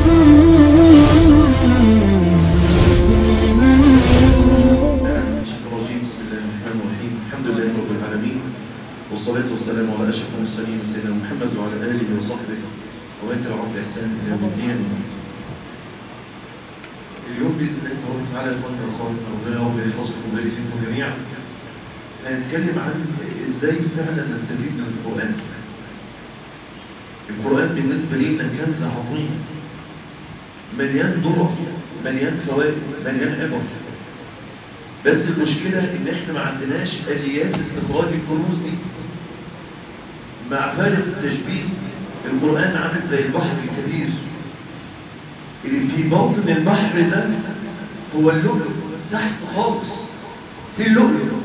والصلاة والسلام على أشرف المرسلين سيدنا محمد وعلى آله وصحبه ومن تبعهم بإحسان إلى يوم الدين. اليوم بإذن الله تبارك وتعالى يا إخواني وأخواتي ربنا يا رب يحفظكم ويبارك فيكم جميعا. هنتكلم عن إزاي فعلا نستفيد من القرآن. القرآن بالنسبة لنا كنز عظيم مليان درر، مليان فوائد، مليان عبر. بس المشكلة إن إحنا ما عندناش آليات استخراج الكنوز دي. مع فارق التشبيه القرآن عامل زي البحر الكبير اللي في باطن البحر ده هو اللؤلؤ تحت خالص، في اللؤلؤ.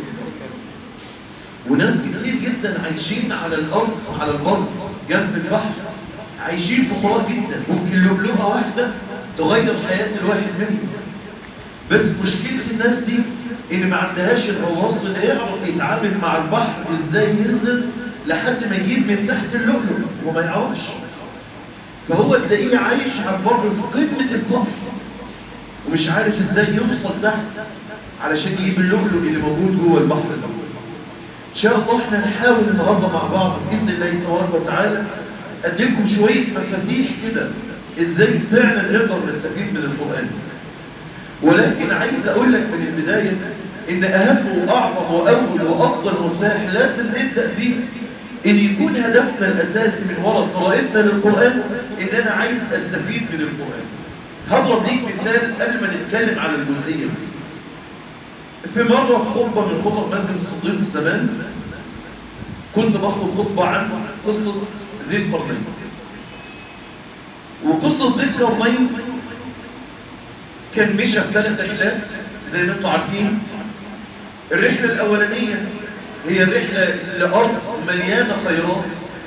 وناس كتير جدا عايشين على الأرض على البر جنب البحر، عايشين فقراء جدا، ممكن لؤلؤة واحدة تغير حياة الواحد منهم. بس مشكلة الناس دي اللي ما عندهاش الغواص اللي يعرف يتعامل مع البحر ازاي ينزل لحد ما يجيب من تحت اللؤلؤ وما يعرفش. فهو تلاقيه عايش على البر في قمة البحر ومش عارف ازاي يوصل تحت علشان يجيب اللؤلؤ اللي موجود جوه البحر ده. ان شاء الله احنا نحاول النهارده مع بعض باذن الله تبارك وتعالى اديكم شويه مفاتيح كده ازاي فعلا نقدر نستفيد من القران. ولكن عايز اقول لك من البدايه ان اهم واعظم واول وافضل مفتاح لازم نبدا بيه ان يكون هدفنا الاساسي من وراء قراءتنا للقران ان انا عايز استفيد من القران. هضرب ليك مثال قبل ما نتكلم على الجزئيه دي. في مره في خطبه من خطب مسجد الصديق في زمان كنت بخطب خطبه عن قصه ذي القرنين. وقصه ذي القرنين كان مشى في 3 رحلات زي ما انتم عارفين. الرحلة الأولانية هي الرحلة لأرض مليانة خيرات،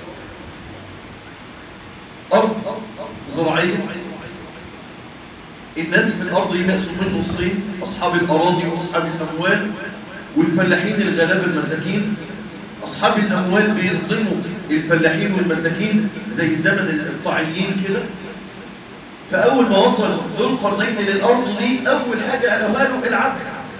أرض زراعية. الناس في الأرض ينقسموا من نصين، أصحاب الأراضي وأصحاب الأموال والفلاحين الغلابة المساكين. أصحاب الأموال بيظلموا الفلاحين والمساكين زي زمن الطاعيين كده. فأول ما وصل ذو القرنين للأرض دي أول حاجة قالوها له العدل،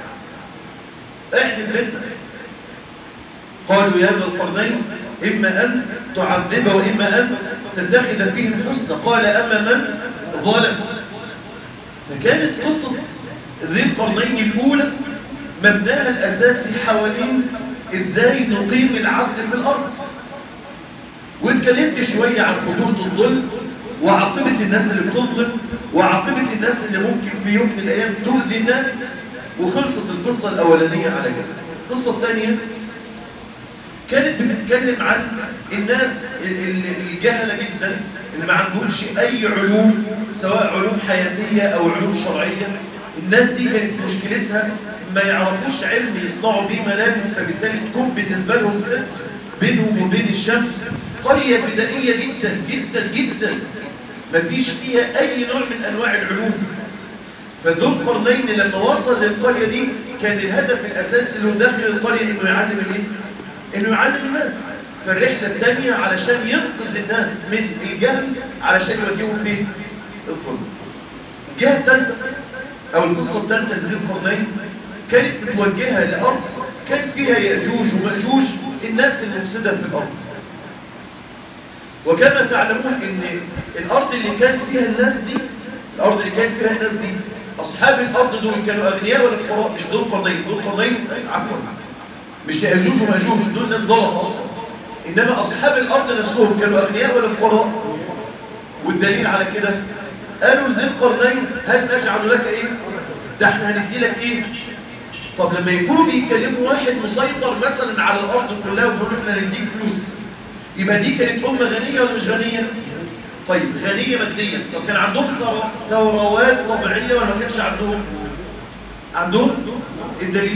اعدل بيننا. قالوا يا ذا القرنين إما أن تعذب وإما أن تتخذ فيه الحسنى. قال أما من ظلم. فكانت قصة ذي القرنين الأولى مبناها الأساسي حوالين إزاي نقيم العدل في الأرض. واتكلمت شوية عن خطورة الظلم وعاقبة الناس اللي بتظلم وعاقبة الناس اللي ممكن في يوم من الأيام تؤذي الناس. وخلصت القصة الأولانية على كده. القصة الثانية كانت بتتكلم عن الناس الجهلة جدا اللي ما عندهمش أي علوم سواء علوم حياتية أو علوم شرعية. الناس دي كانت مشكلتها ما يعرفوش علم يصنعوا بيه ملابس، فبالتالي تكون بالنسبة لهم ستر بينهم وبين الشمس. قرية بدائية جدا جدا جدا ما فيش فيها أي نوع من أنواع العلوم. فذو القرنين لما وصل للقرية دي كان الهدف الأساسي له داخل القرية إنه يعلم الإيه؟ إنه يعلم الناس. فالرحلة الثانية علشان ينقذ الناس من الجهل علشان يوديهم فين؟ الظلم. الجهة الثالثة أو القصة الثالثة لذو القرنين كانت متوجهة لأرض كان فيها يأجوج ومأجوج، الناس المفسدة في الأرض. وكما تعلمون إن الأرض اللي كان فيها الناس دي، الأرض اللي كان فيها الناس دي أصحاب الأرض دول كانوا أغنياء ولا فقراء؟ مش ذو القرنين، ذو القرنين عفوا مش يأجوج ومأجوج، دول ناس ظلم أصلا. إنما أصحاب الأرض نفسهم كانوا أغنياء ولا فقراء؟ والدليل على كده قالوا لذي القرنين هل نجعل لك إيه؟ ده احنا هندي لك إيه؟ طب لما يكونوا بيكلموا واحد مسيطر مثلا على الأرض كلها ويقولوا احنا هنديك فلوس، يبقى دي كانت أمة غنية ولا مش غنية؟ طيب غنية ماديا. طب كان عندهم ثروات طبيعية ولا ما كانش عندهم؟ عندهم؟ الدليل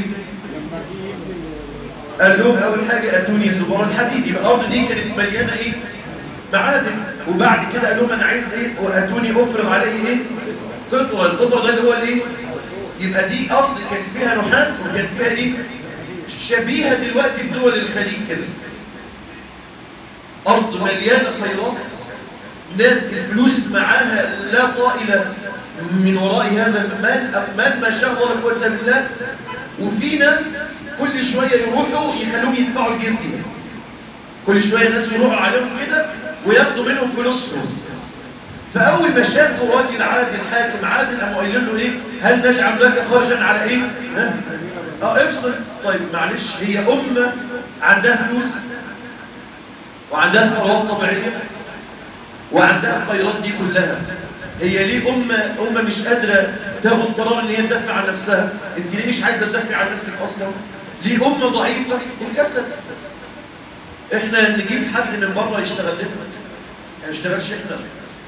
قال لهم أول حاجة أتوني زبر الحديد. يبقى الأرض دي كانت مليانة إيه؟ معادن. وبعد كده قال لهم أنا عايز إيه؟ وأتوني أفرغ عليه إيه؟ قطرة. القطرة ده اللي هو الإيه؟ يبقى دي أرض كان فيها نحاس وكان فيها إيه؟ شبيهة دلوقتي بدول الخليج كده. أرض مليانة خيرات ناس الفلوس معاها لا طائل من وراء هذا المال ما شاء الله لا قوه الا بالله، وفي ناس كل شويه يروحوا يخلوهم يدفعوا الجزيه، كل شويه الناس يروحوا عليهم كده وياخدوا منهم فلوسهم. فاول ما شافوا راجل عادل حاكم عادل قاموا قايلين له ايه؟ هل نجعل لك خرجا على ايه؟ افصل. طيب معلش، هي امه عندها فلوس وعندها ثروات طبيعيه وعندها الخيرات دي كلها، هي ليه امه مش قادره تاخد قرار ان هي تدافع عن نفسها؟ انت ليه مش عايزه تدافع عن نفسك اصلا؟ ليه امه ضعيفه؟ الكسل. احنا نجيب حد من بره يشتغل لنا، ما نشتغلش احنا.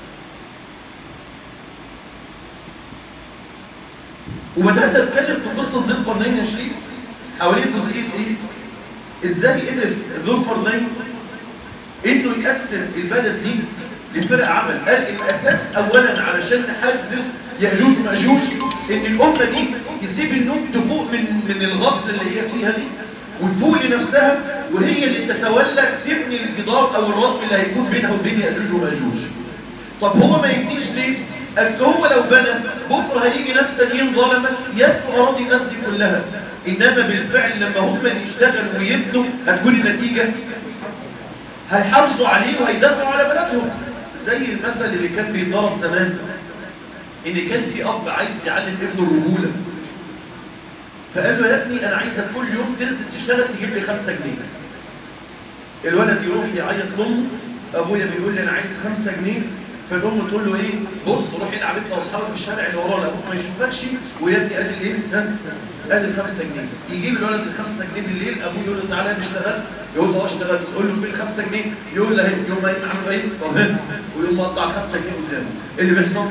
وبدات اتكلم في قصه ذي القرنين يا شريف حوالين جزئيه ايه؟ ازاي قدر ذو القرنين انه يقسم البلد دي لفرق عمل. قال الاساس اولا علشان نحارب ياجوج وماجوج ان الامه دي تسيب النوم، تفوق من الغفله اللي هي فيها دي وتفوق لنفسها، وهي اللي تتولى تبني الجدار او الرقم اللي هيكون بينها وبين ياجوج وماجوج. طب هو ما يبنيش ليه؟ اصل هو لو بنى بكره هيجي ناس تانيين ظلمه يبقوا اراضي الناس دي كلها، انما بالفعل لما هم اللي يشتغلوا ويبنوا هتكون النتيجه هيحافظوا عليه وهيدافعوا على بلدهم. زي المثل اللي كان بيتضرب زمان، ان كان في اب عايز يعلم ابنه الرجوله، فقال له يا ابني انا عايزك كل يوم تنزل تشتغل تجيب لي 5 جنيه. الولد يروح يعيط لامه، ابويا بيقول لي انا عايز 5 جنيه، فالام تقول له ايه؟ بص روح العب انت واصحابك في الشارع اللي ورانا، ابوك ما يشوفكش، ويا ابني ادي الايه؟ ادي 5 جنيه. يجيب الولد ال 5 جنيه بالليل، ابوه يقول له تعالى انت اشتغلت؟ يقول له اه اشتغلت. يقول له فين ال 5 جنيه؟ يقول له اهي. يقوم قايم عامل ايه؟ طب ها، ويقوم مقطع ال 5 جنيه قدامه. ايه اللي بيحصل؟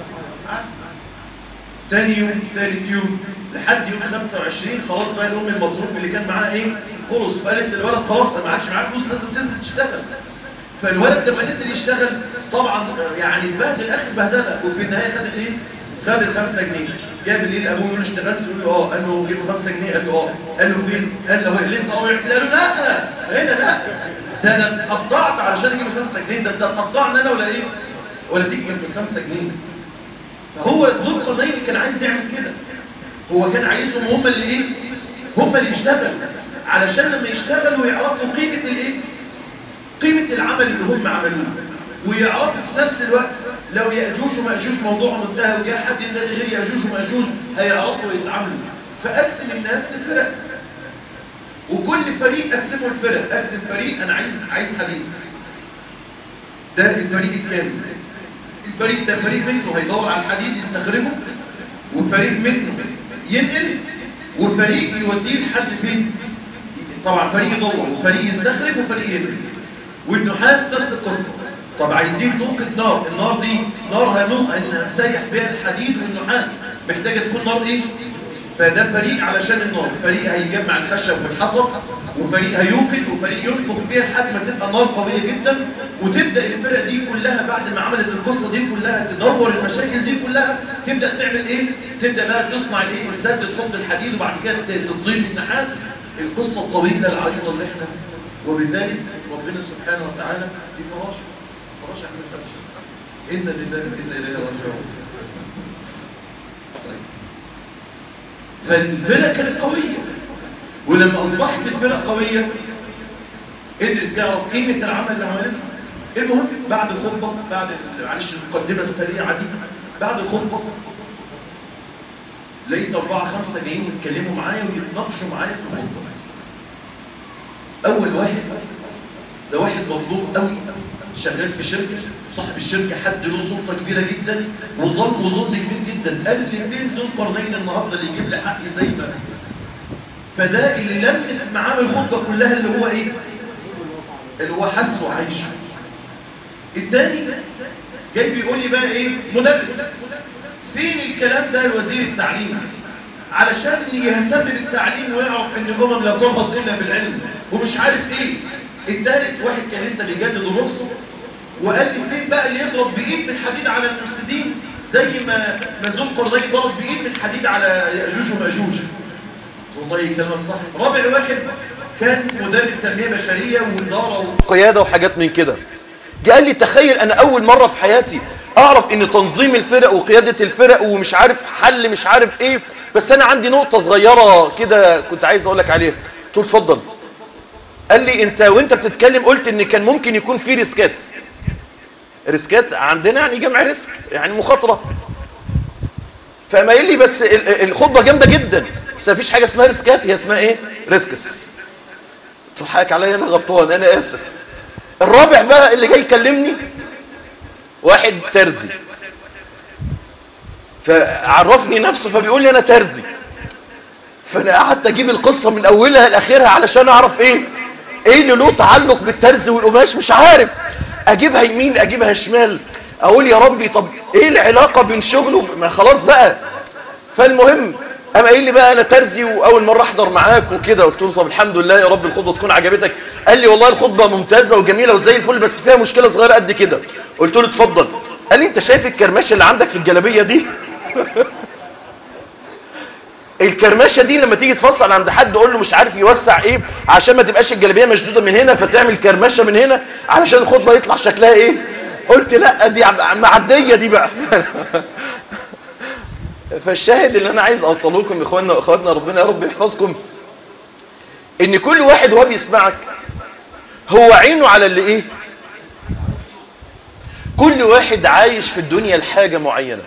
تاني يوم، ثالث يوم، لحد يوم 25 خلاص بقى الام المصروف اللي كان معاها ايه؟ خلص. فقالت للولد خلاص انت ما عادش معاك فلوس، لازم تنزل تشتغل. فالولد لما نزل يشتغل طبعا يعني اتبهدل اخر بهدله، وفي النهايه خد الايه؟ خد ال 5 جنيه. جاب الليل ابوه يقول له اشتغلت؟ يقول له اه. قال له جيب له 5 جنيه؟ قال له اه. قال له فين؟ قال له لسه هو يحكي. قال له لا هنا لا، ده انا اتقطعت علشان اجيب ال 5 جنيه، ده انت هتقطعني انا ولا ايه؟ ولا تيجي جنب ال 5 جنيه. فهو ذو القرنين كان عايز يعمل كده، هو كان عايزهم هم اللي ايه؟ هم اللي يشتغلوا، علشان لما يشتغلوا يعرفوا قيمه الايه؟ قيمة العمل اللي هم عملوه، ويعرفوا في نفس الوقت لو يأجوج ومأجوج موضوعهم انتهى وجاء حد تاني غير يأجوج ومأجوج هيعرفوا يتعاملوا. فقسم الناس لفرق، وكل فريق قسموا الفرق. قسم فريق انا عايز حديث، ده الفريق الكامل. الفريق ده فريق منه هيدور على الحديد يستخرجه، وفريق منه ينقل، وفريق يوديه لحد فين؟ طبعا فريق يدور وفريق يستخرج وفريق ينقل. والنحاس نفس القصه. طب عايزين نوقد نار، النار دي نار هنسيح فيها الحديد والنحاس، محتاجه تكون نار ايه؟ فده فريق علشان النار، فريق هيجمع الخشب والحطب، وفريق هيوقد، وفريق ينفخ فيها لحد ما تبقى نار قويه جدا. وتبدا الفرق دي كلها بعد ما عملت القصه دي كلها تدور المشاكل دي كلها، تبدا تعمل ايه؟ تبدا بقى تصنع الايه؟ السد، تحط الحديد وبعد كده تضيف النحاس. القصه الطويله العريضه اللي احنا، وبذلك ربنا سبحانه وتعالى في فراشه احنا نتبع إن لله وإنا إليه راجعون. طيب، فالفرق كانت قوية، ولما أصبحت الفرق قوية قدرت تعرف قيمة العمل اللي عملته. المهم بعد الخطبة، بعد معلش المقدمة السريعة دي، بعد الخطبة لقيت 4 5 جايين يتكلموا معايا ويتناقشوا معايا في الخطبة. أول واحد ده واحد مفضوح قوي، شغال في شركة، صاحب الشركة حد له سلطة كبيرة جدا وظلم كبير جدا. قال لي فين ذو القرنين النهارده اللي يجيب لي حقي زي ما. فده اللي لمس معاه الخطبة كلها، اللي هو ايه؟ اللي هو حس وعايشه. الثاني جاي بيقول لي بقى ايه؟ مدرس. فين الكلام ده لوزير التعليم علشان يهتم بالتعليم ويعرف ان الامم لا تنهض الا بالعلم ومش عارف ايه. الثالث واحد كان لسه بيجدد الرخصه وقال لي فين بقى اللي يضرب بايد من حديد على المفسدين زي ما ذو القرنين ضرب بايد من حديد على ياجوج وماجوج. والله كلامك صح. رابع واحد كان مدرب تنميه بشريه واداره وقياده وحاجات من كده. قال لي تخيل انا اول مرة في حياتي اعرف ان تنظيم الفرق وقيادة الفرق ومش عارف حل مش عارف ايه، بس انا عندي نقطة صغيرة كده كنت عايز اقول لك عليها. قلت له اتفضل. قال لي انت وانت بتتكلم قلت ان كان ممكن يكون في ريسكات. ريسكات عندنا يعني جمع ريسك، يعني مخاطرة. فما قال لي بس الخطبة جامدة جدا، بس مفيش حاجة اسمها ريسكات، هي اسمها ايه؟ ريسكس. تضحك عليا انا غلطان، انا اسف. الرابع بقى اللي جاي يكلمني واحد ترزي، فعرفني نفسه فبيقول لي انا ترزي. فانا قعدت اجيب القصة من اولها لاخرها علشان اعرف ايه اللي له تعلق بالترزي والقماش، مش عارف اجيبها يمين اجيبها شمال، اقول يا ربي طب ايه العلاقة بين شغله، ما خلاص بقى. فالمهم قام قايل لي بقى انا ترزي واول مره احضر معاك وكده. قلت له طب الحمد لله يا رب الخطبه تكون عجبتك. قال لي والله الخطبه ممتازه وجميله وزي الفل، بس فيها مشكله صغيره قد كده. قلت له اتفضل. قال لي انت شايف الكرمشه اللي عندك في الجلابيه دي؟ الكرمشه دي لما تيجي تفصل عند حد قول له مش عارف يوسع ايه عشان ما تبقاش الجلابيه مشدوده من هنا، فتعمل كرمشه من هنا علشان الخطبه يطلع شكلها ايه. قلت لا دي معديه دي بقى. فالشاهد اللي انا عايز اوصله لكم اخواننا واخواتنا ربنا يا رب يحفظكم، ان كل واحد وهو بيسمعك هو عينه على اللي ايه. كل واحد عايش في الدنيا لحاجة معينة،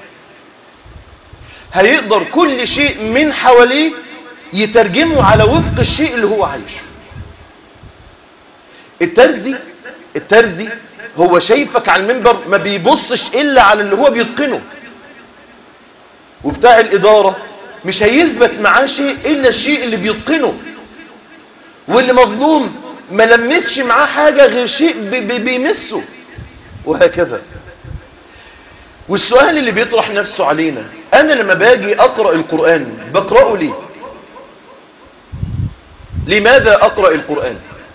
هيقدر كل شيء من حواليه يترجمه على وفق الشيء اللي هو عايشه. الترزي هو شايفك على المنبر ما بيبصش الا على اللي هو بيتقنه، وبتاع الإدارة مش هيثبت معاه شيء إلا الشيء اللي بيتقنه، واللي مظلوم ما لمسش معاه حاجة غير شيء بيمسه، وهكذا. والسؤال اللي بيطرح نفسه علينا، أنا لما باجي أقرأ القرآن بقرأه ليه؟ لماذا أقرأ القرآن؟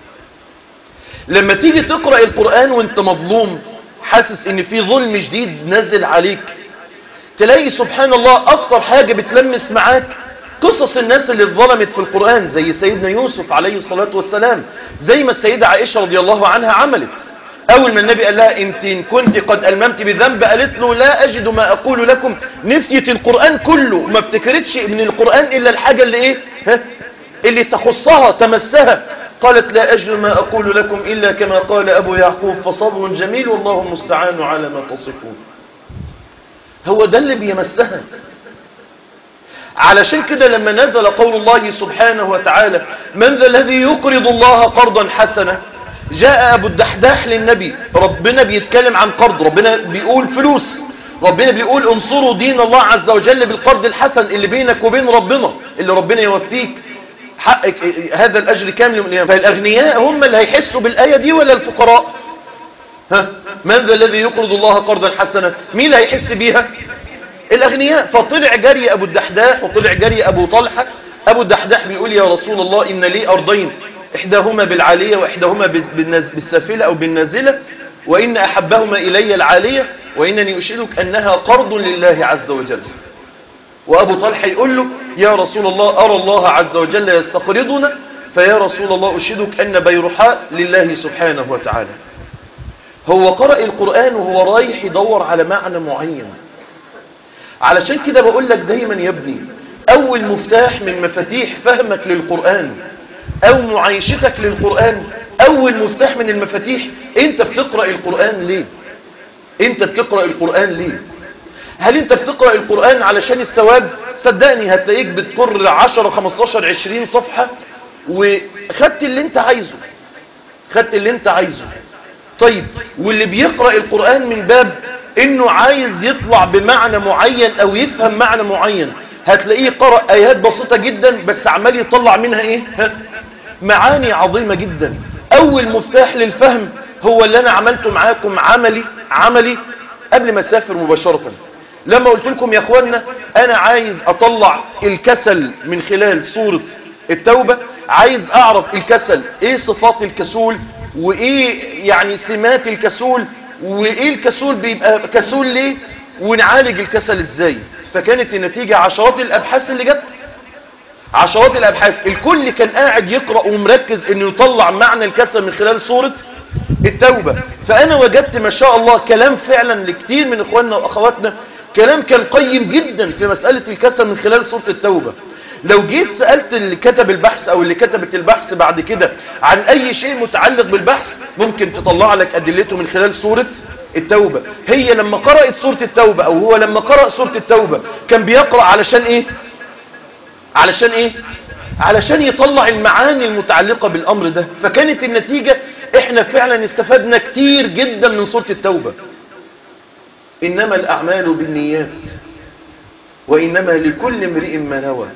لما تيجي تقرأ القرآن وانت مظلوم حاسس ان في ظلم جديد نزل عليك، تلاقي سبحان الله أكتر حاجة بتلمس معاك قصص الناس اللي اتظلمت في القرآن، زي سيدنا يوسف عليه الصلاة والسلام، زي ما السيدة عائشة رضي الله عنها عملت. أول ما النبي قال لها أنت إن كنت قد ألممت بذنب، قالت له لا أجد ما أقول لكم، نسيت القرآن كله، ما افتكرتش من القرآن إلا الحاجة اللي إيه؟ اللي تخصها تمسها. قالت لا أجد ما أقول لكم إلا كما قال أبو يعقوب فصبر جميل والله المستعان على ما تصفون. هو ده اللي بيمسها. علشان كده لما نزل قول الله سبحانه وتعالى من ذا الذي يقرض الله قرضا حسنا، جاء أبو الدحداح للنبي، ربنا بيتكلم عن قرض، ربنا بيقول فلوس، ربنا بيقول انصروا دين الله عز وجل بالقرض الحسن اللي بينك وبين ربنا، اللي ربنا يوفيك حقك هذا الأجر كامل. فالأغنياء هم اللي هيحسوا بالآية دي ولا الفقراء؟ من ذا الذي يقرض الله قرضا حسنا، مين اللي هيحس بيها؟ الأغنياء. فطلع جري أبو الدحداح وطلع جري أبو طلحة. أبو الدحداح بيقول يا رسول الله إن لي أرضين، إحداهما بالعالية وإحداهما بالسافلة أو بالنازلة، وإن أحبهما إلي العالية، وإنني أشهدك أنها قرض لله عز وجل. وأبو طلحة يقول له يا رسول الله أرى الله عز وجل يستقرضنا، فيا رسول الله أشهدك أن بيرحاء لله سبحانه وتعالى. هو قرأ القرآن وهو رايح يدور على معنى معين. علشان كده بقول لك دايما يا ابني، أول مفتاح من مفاتيح فهمك للقرآن أو معايشتك للقرآن، أول مفتاح من المفاتيح، أنت بتقرأ القرآن ليه؟ أنت بتقرأ القرآن ليه؟ هل أنت بتقرأ القرآن علشان الثواب؟ صدقني هتلاقيك بتقر 10 15 20 صفحة وخدت اللي أنت عايزه، خدت اللي أنت عايزه. طيب واللي بيقرأ القرآن من باب إنه عايز يطلع بمعنى معين أو يفهم معنى معين، هتلاقيه قرأ آيات بسيطة جدا بس عمال يطلع منها إيه؟ معاني عظيمة جدا. أول مفتاح للفهم هو اللي أنا عملته معاكم عملي قبل ما أسافر مباشرة، لما قلت لكم يا أخوانا أنا عايز أطلع الكسل من خلال سورة التوبة، عايز أعرف الكسل إيه صفات الكسول، وإيه يعني سمات الكسول، وإيه الكسول بيبقى كسول ليه، ونعالج الكسل إزاي. فكانت النتيجة عشرات الأبحاث اللي جت، عشرات الأبحاث، الكل كان قاعد يقرأ ومركز إنه يطلع معنى الكسل من خلال سورة التوبة. فأنا وجدت ما شاء الله كلام فعلا لكتير من إخواننا وأخواتنا، كلام كان قيم جدا في مسألة الكسل من خلال سورة التوبة. لو جيت سألت اللي كتب البحث أو اللي كتبت البحث بعد كده عن أي شيء متعلق بالبحث، ممكن تطلع لك أدلته من خلال سورة التوبة. هي لما قرأت سورة التوبة أو هو لما قرأ سورة التوبة كان بيقرأ علشان إيه؟ علشان إيه؟ علشان يطلع المعاني المتعلقة بالأمر ده. فكانت النتيجة إحنا فعلا استفدنا كتير جدا من سورة التوبة. إنما الأعمال بالنيات وإنما لكل امرئ ما نوى.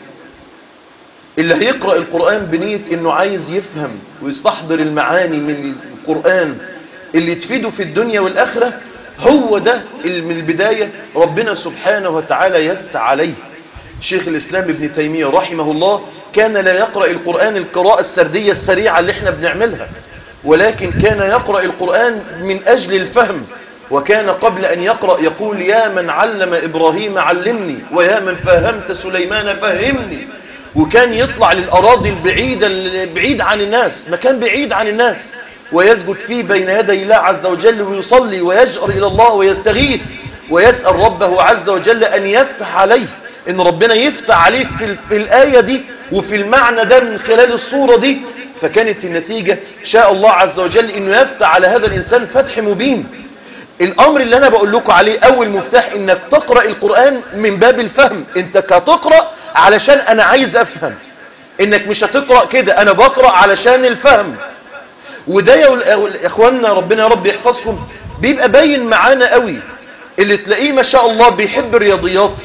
اللي هيقرأ القرآن بنية إنه عايز يفهم ويستحضر المعاني من القرآن اللي تفيده في الدنيا والآخرة، هو ده اللي من البداية ربنا سبحانه وتعالى يفتح عليه. شيخ الإسلام ابن تيمية رحمه الله كان لا يقرأ القرآن القراءة السردية السريعة اللي احنا بنعملها، ولكن كان يقرأ القرآن من أجل الفهم. وكان قبل أن يقرأ يقول: يا من علم إبراهيم علمني، ويا من فهمت سليمان فهمني. وكان يطلع للأراضي البعيدة بعيد عن الناس، مكان بعيد عن الناس، ويسجد فيه بين يدي الله عز وجل ويصلي ويجأر إلى الله ويستغيث ويسأل ربه عز وجل أن يفتح عليه، إن ربنا يفتح عليه في الآية دي وفي المعنى ده من خلال الصورة دي. فكانت النتيجة شاء الله عز وجل إنه يفتح على هذا الإنسان فتح مبين. الأمر اللي أنا بقول لكم عليه أول مفتاح إنك تقرأ القرآن من باب الفهم. أنت هتقرأ علشان أنا عايز أفهم، إنك مش هتقرأ كده، أنا بقرأ علشان الفهم. وده يا إخواننا ربنا يا رب يحفظكم بيبقى باين معانا قوي. اللي تلاقيه ما شاء الله بيحب الرياضيات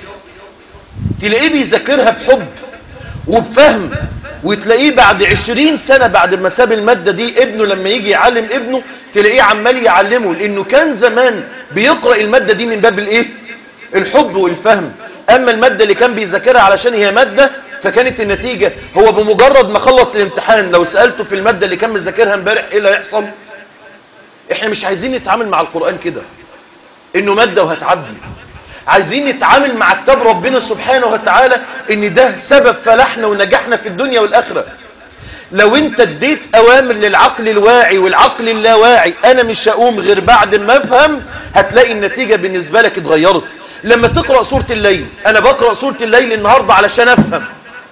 تلاقيه بيذاكرها بحب وبفهم، وتلاقيه بعد 20 سنة بعد ما ساب المادة دي ابنه لما يجي يعلم ابنه تلاقيه عمال يعلمه، لأنه كان زمان بيقرأ المادة دي من باب الإيه؟ الحب والفهم. أما المادة اللي كان بيذاكرها علشان هي مادة، فكانت النتيجة هو بمجرد ما خلص الامتحان لو سألته في المادة اللي كان مذاكرها امبارح إيه اللي هيحصل؟ إحنا مش عايزين نتعامل مع القرآن كده إنه مادة وهتعدي. عايزين نتعامل مع كتاب ربنا سبحانه وتعالى إن ده سبب فلاحنا ونجاحنا في الدنيا والآخرة. لو انت اديت أوامر للعقل الواعي والعقل اللاواعي أنا مش هقوم غير بعد ما أفهم، هتلاقي النتيجة بالنسبة لك اتغيرت. لما تقرأ سورة الليل، أنا بقرأ سورة الليل النهاردة علشان أفهم.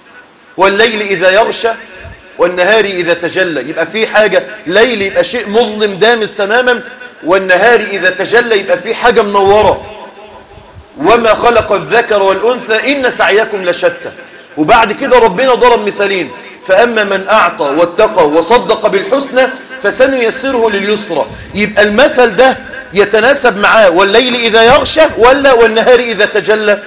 والليل إذا يغشى والنهار إذا تجلى، يبقى في حاجة ليل يبقى شيء مظلم دامس تماما، والنهار إذا تجلى يبقى في حاجة منورة. وما خلق الذكر والأنثى إن سعيكم لشتى. وبعد كده ربنا ضرب مثالين: فأما من أعطى واتقى وصدق بالحسنى فسنيسره لليسرى. يبقى المثل ده يتناسب معاه والليل إذا يغشى ولا والنهار إذا تجلى؟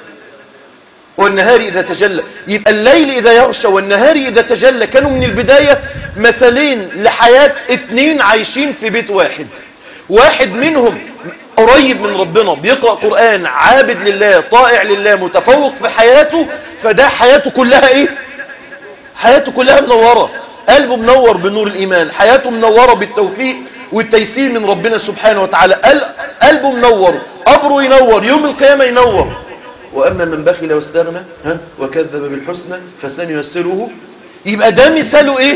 والنهار إذا تجلى. يبقى الليل إذا يغشى والنهار إذا تجلى كانوا من البداية مثلين لحياة اتنين عايشين في بيت واحد. واحد منهم قريب من ربنا بيقرأ قرآن عابد لله طائع لله متفوق في حياته، فده حياته كلها ايه؟ حياته كلها منورة، قلبه منور بنور الإيمان، حياته منورة بالتوفيق والتيسير من ربنا سبحانه وتعالى، قلبه منور، قبره ينور، يوم القيامة ينور. وأما من بخل واستغنى وكذب بالحسنى فسنيسره. يبقى ده مثاله ايه؟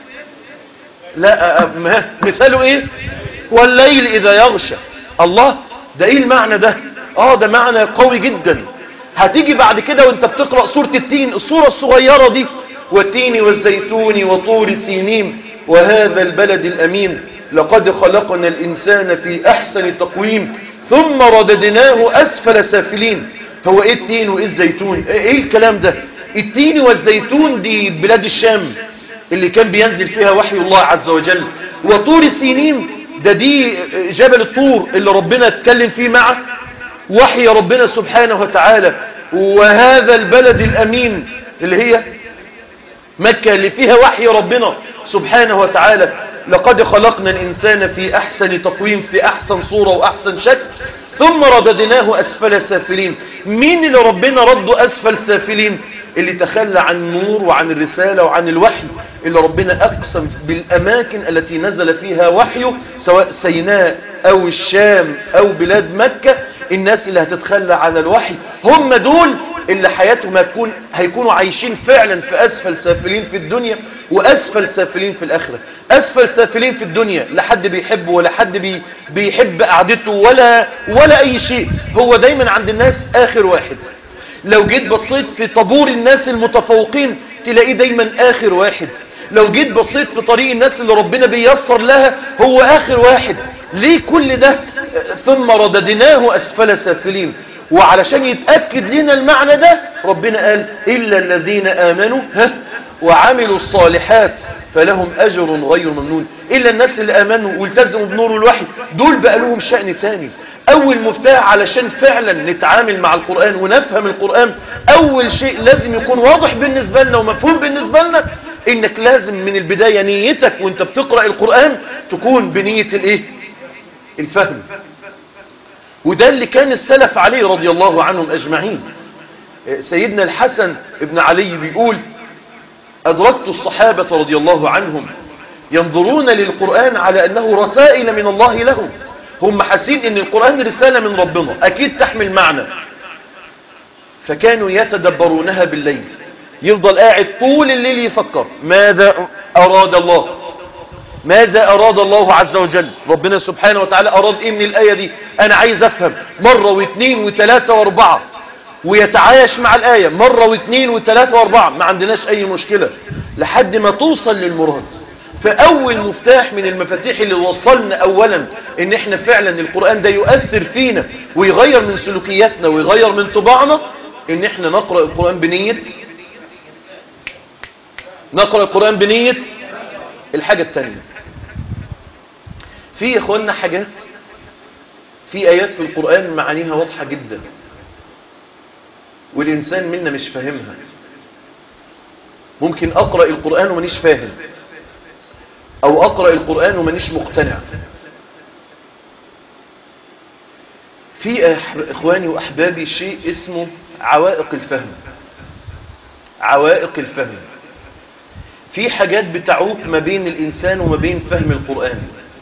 لا مثاله ايه؟ والليل إذا يغشى. الله، ده ايه المعنى ده؟ ده معنى قوي جدا. هتيجي بعد كده وانت بتقرأ سورة التين، السورة الصغيرة دي: والتين والزيتون وطور سينين وهذا البلد الأمين لقد خلقنا الإنسان في أحسن تقويم ثم رددناه أسفل سافلين. هو ايه التين وايه الزيتون؟ ايه الكلام ده؟ التين والزيتون دي بلاد الشام اللي كان بينزل فيها وحي الله عز وجل. وطور سينين دي جبل الطور اللي ربنا اتكلم فيه مع وحي ربنا سبحانه وتعالى. وهذا البلد الأمين اللي هي مكة اللي فيها وحي ربنا سبحانه وتعالى. لقد خلقنا الإنسان في أحسن تقويم، في أحسن صورة وأحسن شكل ثم رددناه أسفل سافلين. مين اللي ربنا رده أسفل سافلين؟ اللي تخلى عن النور وعن الرسالة وعن الوحي، اللي ربنا أقسم بالأماكن التي نزل فيها وحيه سواء سيناء أو الشام أو بلاد مكة. الناس اللي هتتخلى عن الوحي هم دول اللي حياتهم هيكونوا عايشين فعلا في أسفل سافلين في الدنيا وأسفل سافلين في الآخرة. أسفل سافلين في الدنيا لا حد بيحبه ولا حد بيحب قعدته ولا أي شيء، هو دايما عند الناس آخر واحد. لو جيت بصيت في طابور الناس المتفوقين تلاقيه دايما آخر واحد. لو جيت بصيت في طريق الناس اللي ربنا بيسر لها هو آخر واحد. ليه كل ده؟ ثم رددناه أسفل سافلين. وعلشان يتأكد لنا المعنى ده ربنا قال إلا الذين آمنوا وعملوا الصالحات فلهم أجر غير ممنون. إلا الناس اللي آمنوا والتزموا بنور الوحي دول بقى لهم شأن تاني. أول مفتاح علشان فعلا نتعامل مع القرآن ونفهم القرآن، أول شيء لازم يكون واضح بالنسبة لنا ومفهوم بالنسبة لنا، إنك لازم من البداية نيتك وانت بتقرأ القرآن تكون بنية الفهم. وده اللي كان السلف عليه رضي الله عنهم أجمعين. سيدنا الحسن ابن علي بيقول أدركت الصحابة رضي الله عنهم ينظرون للقرآن على أنه رسائل من الله لهم. هم حاسين أن القرآن رسالة من ربنا أكيد تحمل معنى، فكانوا يتدبرونها بالليل. يفضل قاعد طول الليل يفكر ماذا أراد الله، ماذا أراد الله عز وجل، ربنا سبحانه وتعالى أراد إيه من الآية دي، أنا عايز أفهم مرة واثنين وثلاثة واربعة، ويتعايش مع الآية مرة واثنين وثلاثة واربعة، ما عندناش أي مشكلة لحد ما توصل للمراد. فأول مفتاح من المفاتيح اللي وصلنا أولا إن إحنا فعلا القرآن ده يؤثر فينا ويغير من سلوكياتنا ويغير من طباعنا، إن إحنا نقرأ القرآن بنية الحاجة التانية. في إخواننا حاجات، في آيات في القرآن معانيها واضحة جدا والإنسان منا مش فاهمها. ممكن أقرأ القرآن ومانيش فاهم، أو أقرأ القرآن ومانيش مقتنع. في إخواني وأحبابي شيء اسمه عوائق الفهم. عوائق الفهم، في حاجات بتعوق ما بين الإنسان وما بين فهم القرآن.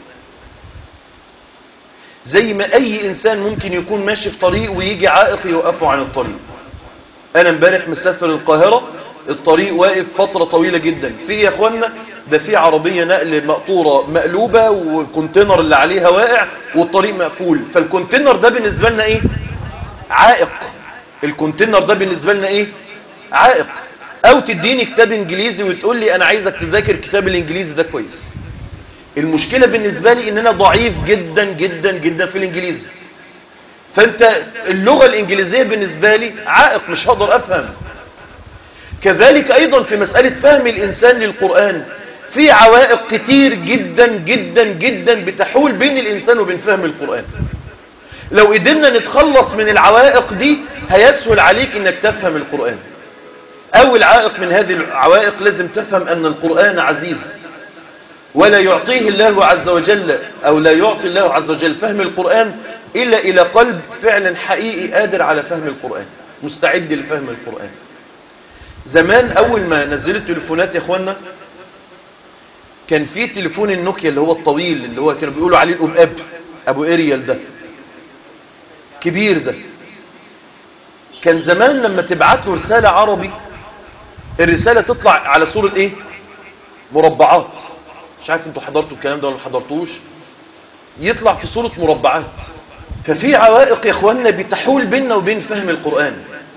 زي ما أي إنسان ممكن يكون ماشي في طريق ويجي عائق يوقفه عن الطريق. أنا امبارح مسافر القاهرة، الطريق واقف فترة طويلة جدا. في يا أخوانا ده في عربية نقل مقطورة مقلوبة والكونتينر اللي عليها واقع والطريق مقفول، فالكونتينر ده بالنسبة لنا إيه؟ عائق. الكونتينر ده بالنسبة لنا إيه؟ عائق. أو تديني كتاب إنجليزي وتقول لي أنا عايزك تذاكر كتاب الإنجليزي ده كويس. المشكلة بالنسبة لي إن أنا ضعيف جدا جدا جدا في الإنجليزي، فأنت اللغة الإنجليزية بالنسبة لي عائق، مش هقدر أفهم. كذلك أيضا في مسألة فهم الإنسان للقرآن في عوائق كتير جدا جدا جدا بتحول بين الإنسان وبين فهم القرآن. لو قدرنا نتخلص من العوائق دي هيسهل عليك إنك تفهم القرآن. أول عائق من هذه العوائق لازم تفهم أن القرآن عزيز، ولا يعطيه الله عز وجل أو لا يعطي الله عز وجل فهم القرآن إلا إلى قلب فعلا حقيقي قادر على فهم القرآن، مستعد لفهم القرآن. زمان أول ما نزلت التليفونات يا إخوانا كان في تليفون النوكيا اللي هو الطويل اللي هو كانوا بيقولوا عليه الأبقاب، أبو إريال ده كبير ده. كان زمان لما تبعت له رسالة عربي الرسالة تطلع على صورة إيه؟ مربعات. مش عارف انتوا حضرتوا الكلام ده ولا ما حضرتوش. يطلع في صورة مربعات. ففي عوائق يا اخواننا بتحول بيننا وبين فهم القرآن.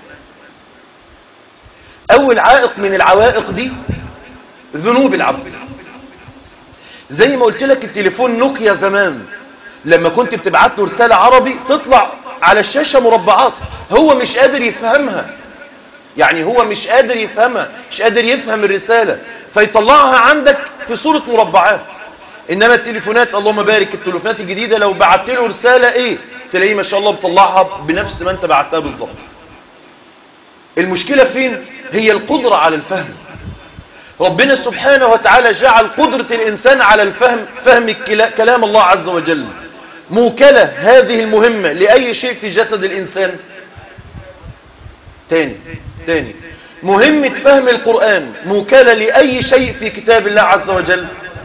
اول عائق من العوائق دي ذنوب العبد. زي ما قلت لك التليفون نوكيا زمان لما كنت بتبعت له رسالة عربي تطلع على الشاشة مربعات، هو مش قادر يفهمها. يعني هو مش قادر يفهمها، مش قادر يفهم الرسالة، فيطلعها عندك في صورة مربعات. إنما التليفونات اللهم بارك التليفونات الجديدة لو بعت له رسالة إيه تلاقيه ما شاء الله بطلعها بنفس ما أنت بعتها بالظبط. المشكلة فين؟ هي القدرة على الفهم. ربنا سبحانه وتعالى جعل قدرة الإنسان على الفهم، فهم كلام الله عز وجل. موكلة هذه المهمة لأي شيء في جسد الإنسان. تاني مهمة فهم القرآن موكلة لأي شيء في كتاب الله عز وجل.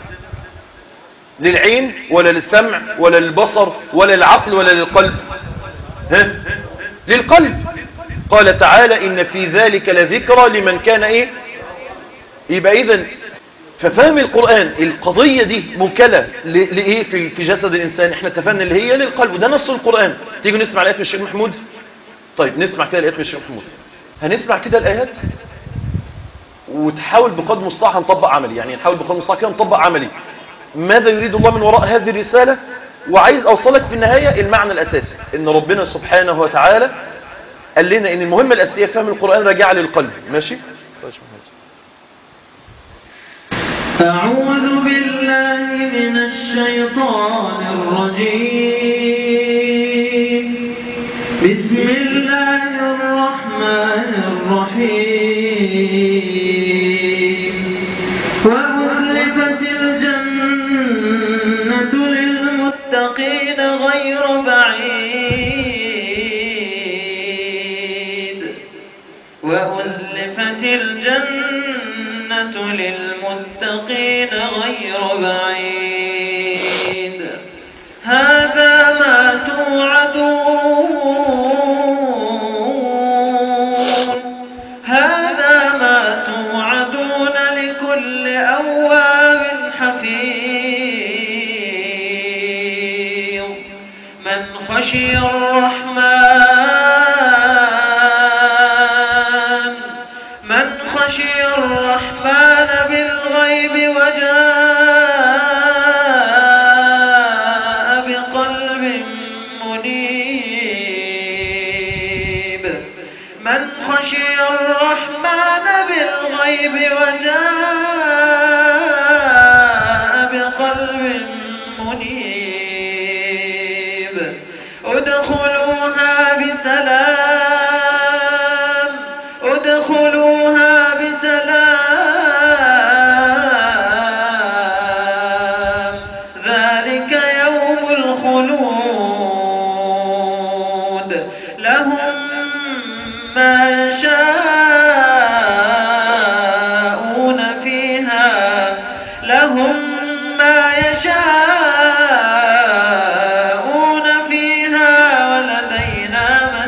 للعين ولا للسمع ولا للبصر ولا للعقل ولا للقلب؟ للقلب. قال تعالى إن في ذلك لذكرى لمن كان إيه؟ يبقى إذن ففهم القرآن القضية دي موكلة لإيه في جسد الإنسان؟ إحنا اتفقنا اللي هي للقلب، وده نص القرآن. تيجوا نسمع الآيات من الشيخ محمود؟ طيب نسمع كده الآيات من الشيخ محمود. هنسمع كده الآيات وتحاول بقدر المستطاع نطبق عملي، يعني نحاول بقدر المستطاع كده نطبق عملي ماذا يريد الله من وراء هذه الرسالة. وعايز أوصلك في النهاية المعنى الأساسي، إن ربنا سبحانه وتعالى قال لنا إن المهمة الأساسية فهم القرآن راجعة للقلب. ماشي؟ أعوذ بالله من الشيطان الرجيم. بسم الله الرحمن الرحيم. وأزلفت الجنة للمتقين غير بعيد. وأزلفت الجنة للمتقين غير بعيد. هذا ما توعدون لكل أواب حفيظ. من خشي الرحمن بالغيب وجاء بقلب منيب. من خشي الرحمن بالغيب وجاء بقلب منيب. ادخلوها بسلام. ذلك يوم الخلود. لهم ما يشاءون فيها ولدينا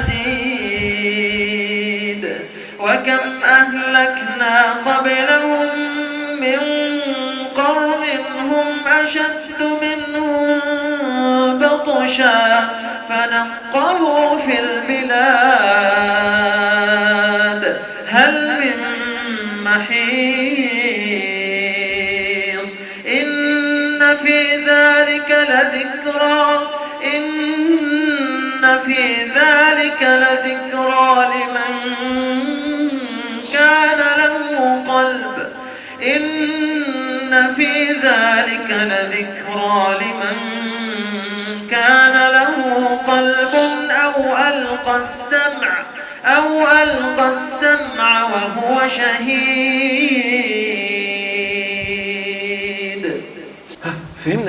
مزيد. وكم أهلكنا قبلهم من قرن هم أشد منهم بطشا فنقبوا في البلاد هل من محيص. إن في ذلك لذكرى لمن كان له قلب. إن في ذلك لذكرى لمن كان له قلب أو ألقى السمع وهو شهيد. فهمنا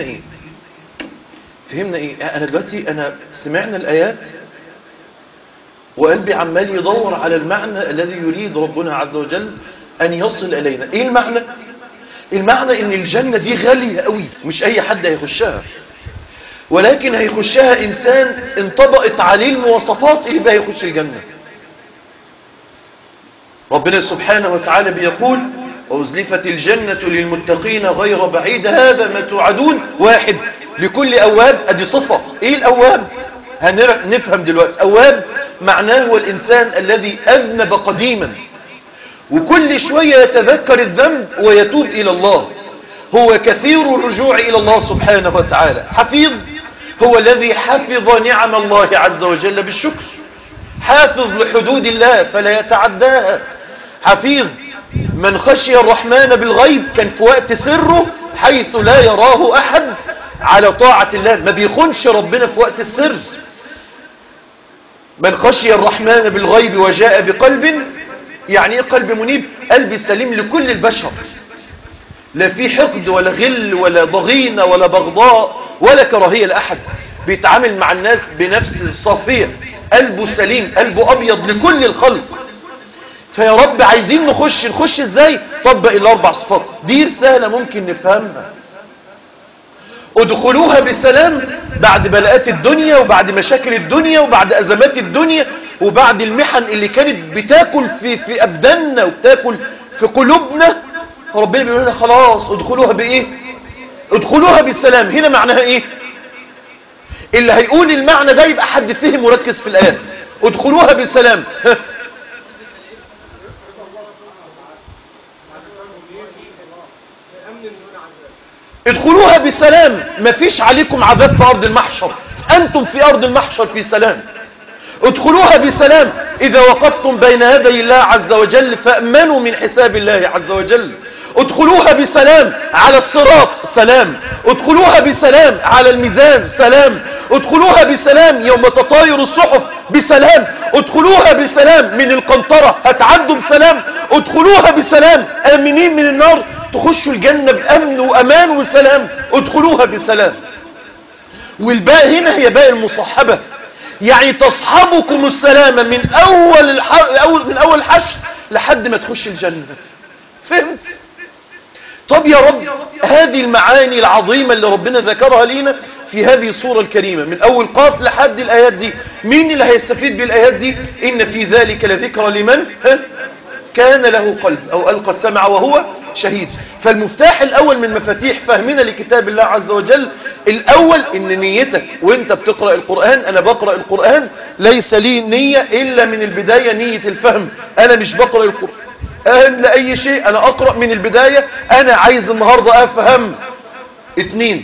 ايه؟ انا دلوقتي سمعنا الايات وقلبي عمال يدور على المعنى الذي يريد ربنا عز وجل ان يصل الينا. ايه المعنى؟ المعنى ان الجنة دي غالية قوي، مش اي حد هيخشها، ولكن هيخشها انسان انطبقت عليه المواصفات اللي بقى يخش الجنة. ربنا سبحانه وتعالى بيقول وأزلفت الجنة للمتقين غير بعيد هذا ما توعدون. واحد لكل أواب. أدي صفة. إيه الأواب؟ هنفهم دلوقتي. أواب معناه هو الإنسان الذي أذنب قديما وكل شوية يتذكر الذنب ويتوب إلى الله، هو كثير الرجوع إلى الله سبحانه وتعالى. حفيظ هو الذي حفظ نعم الله عز وجل بالشكر، حافظ لحدود الله فلا يتعداها. حفيظ من خشي الرحمن بالغيب، كان في وقت سره حيث لا يراه أحد على طاعة الله، ما بيخونش ربنا في وقت السر. من خشي الرحمن بالغيب وجاء بقلب، يعني ايه قلب منيب؟ قلب سليم لكل البشر، لا في حقد ولا غل ولا ضغينة ولا بغضاء ولا كراهية لأحد، بيتعامل مع الناس بنفس صافية، قلبه سليم، قلبه أبيض لكل الخلق. فيا رب عايزين نخش ازاي؟ طبق الأربع صفات دي رسالة ممكن نفهمها. ادخلوها بسلام، بعد بلاءات الدنيا وبعد مشاكل الدنيا وبعد أزمات الدنيا وبعد المحن اللي كانت بتاكل في أبداننا وبتاكل في قلوبنا، ربنا بيقول لنا خلاص ادخلوها بإيه؟ ادخلوها بالسلام. هنا معناها إيه؟ اللي هيقول المعنى ده يبقى حد فهم وركز في الآيات. ادخلوها بسلام. ادخلوها بسلام، مفيش عليكم عذاب في أرض المحشر، أنتم في أرض المحشر في سلام. ادخلوها بسلام. إذا وقفتم بين يدي الله عز وجل فأمنوا من حساب الله عز وجل. ادخلوها بسلام على الصراط، سلام. ادخلوها بسلام على الميزان، سلام. ادخلوها بسلام يوم تطاير الصحف، بسلام. ادخلوها بسلام من القنطرة، هتعدوا بسلام. ادخلوها بسلام آمنين من النار، تخشوا الجنة بأمن وأمان وسلام. ادخلوها بسلام. والباء هنا هي باء المصاحبة، يعني تصحبكم السلامة من أول الحشر لحد ما تخش الجنة. فهمت؟ طب يا رب، هذه المعاني العظيمة اللي ربنا ذكرها لنا في هذه السورة الكريمة من أول قاف لحد الآيات دي، مين اللي هيستفيد بالآيات دي؟ إن في ذلك لذكرى لمن كان له قلب أو ألقى السمع وهو شهيد. فالمفتاح الأول من مفاتيح فهمنا لكتاب الله عز وجل، الأول إن نيتك وإنت بتقرأ القرآن، أنا بقرأ القرآن ليس لي نية إلا من البداية نية الفهم. أنا مش بقرأ القرآن لأي شيء، أنا أقرأ من البداية، أنا عايز النهاردة أفهم. 2،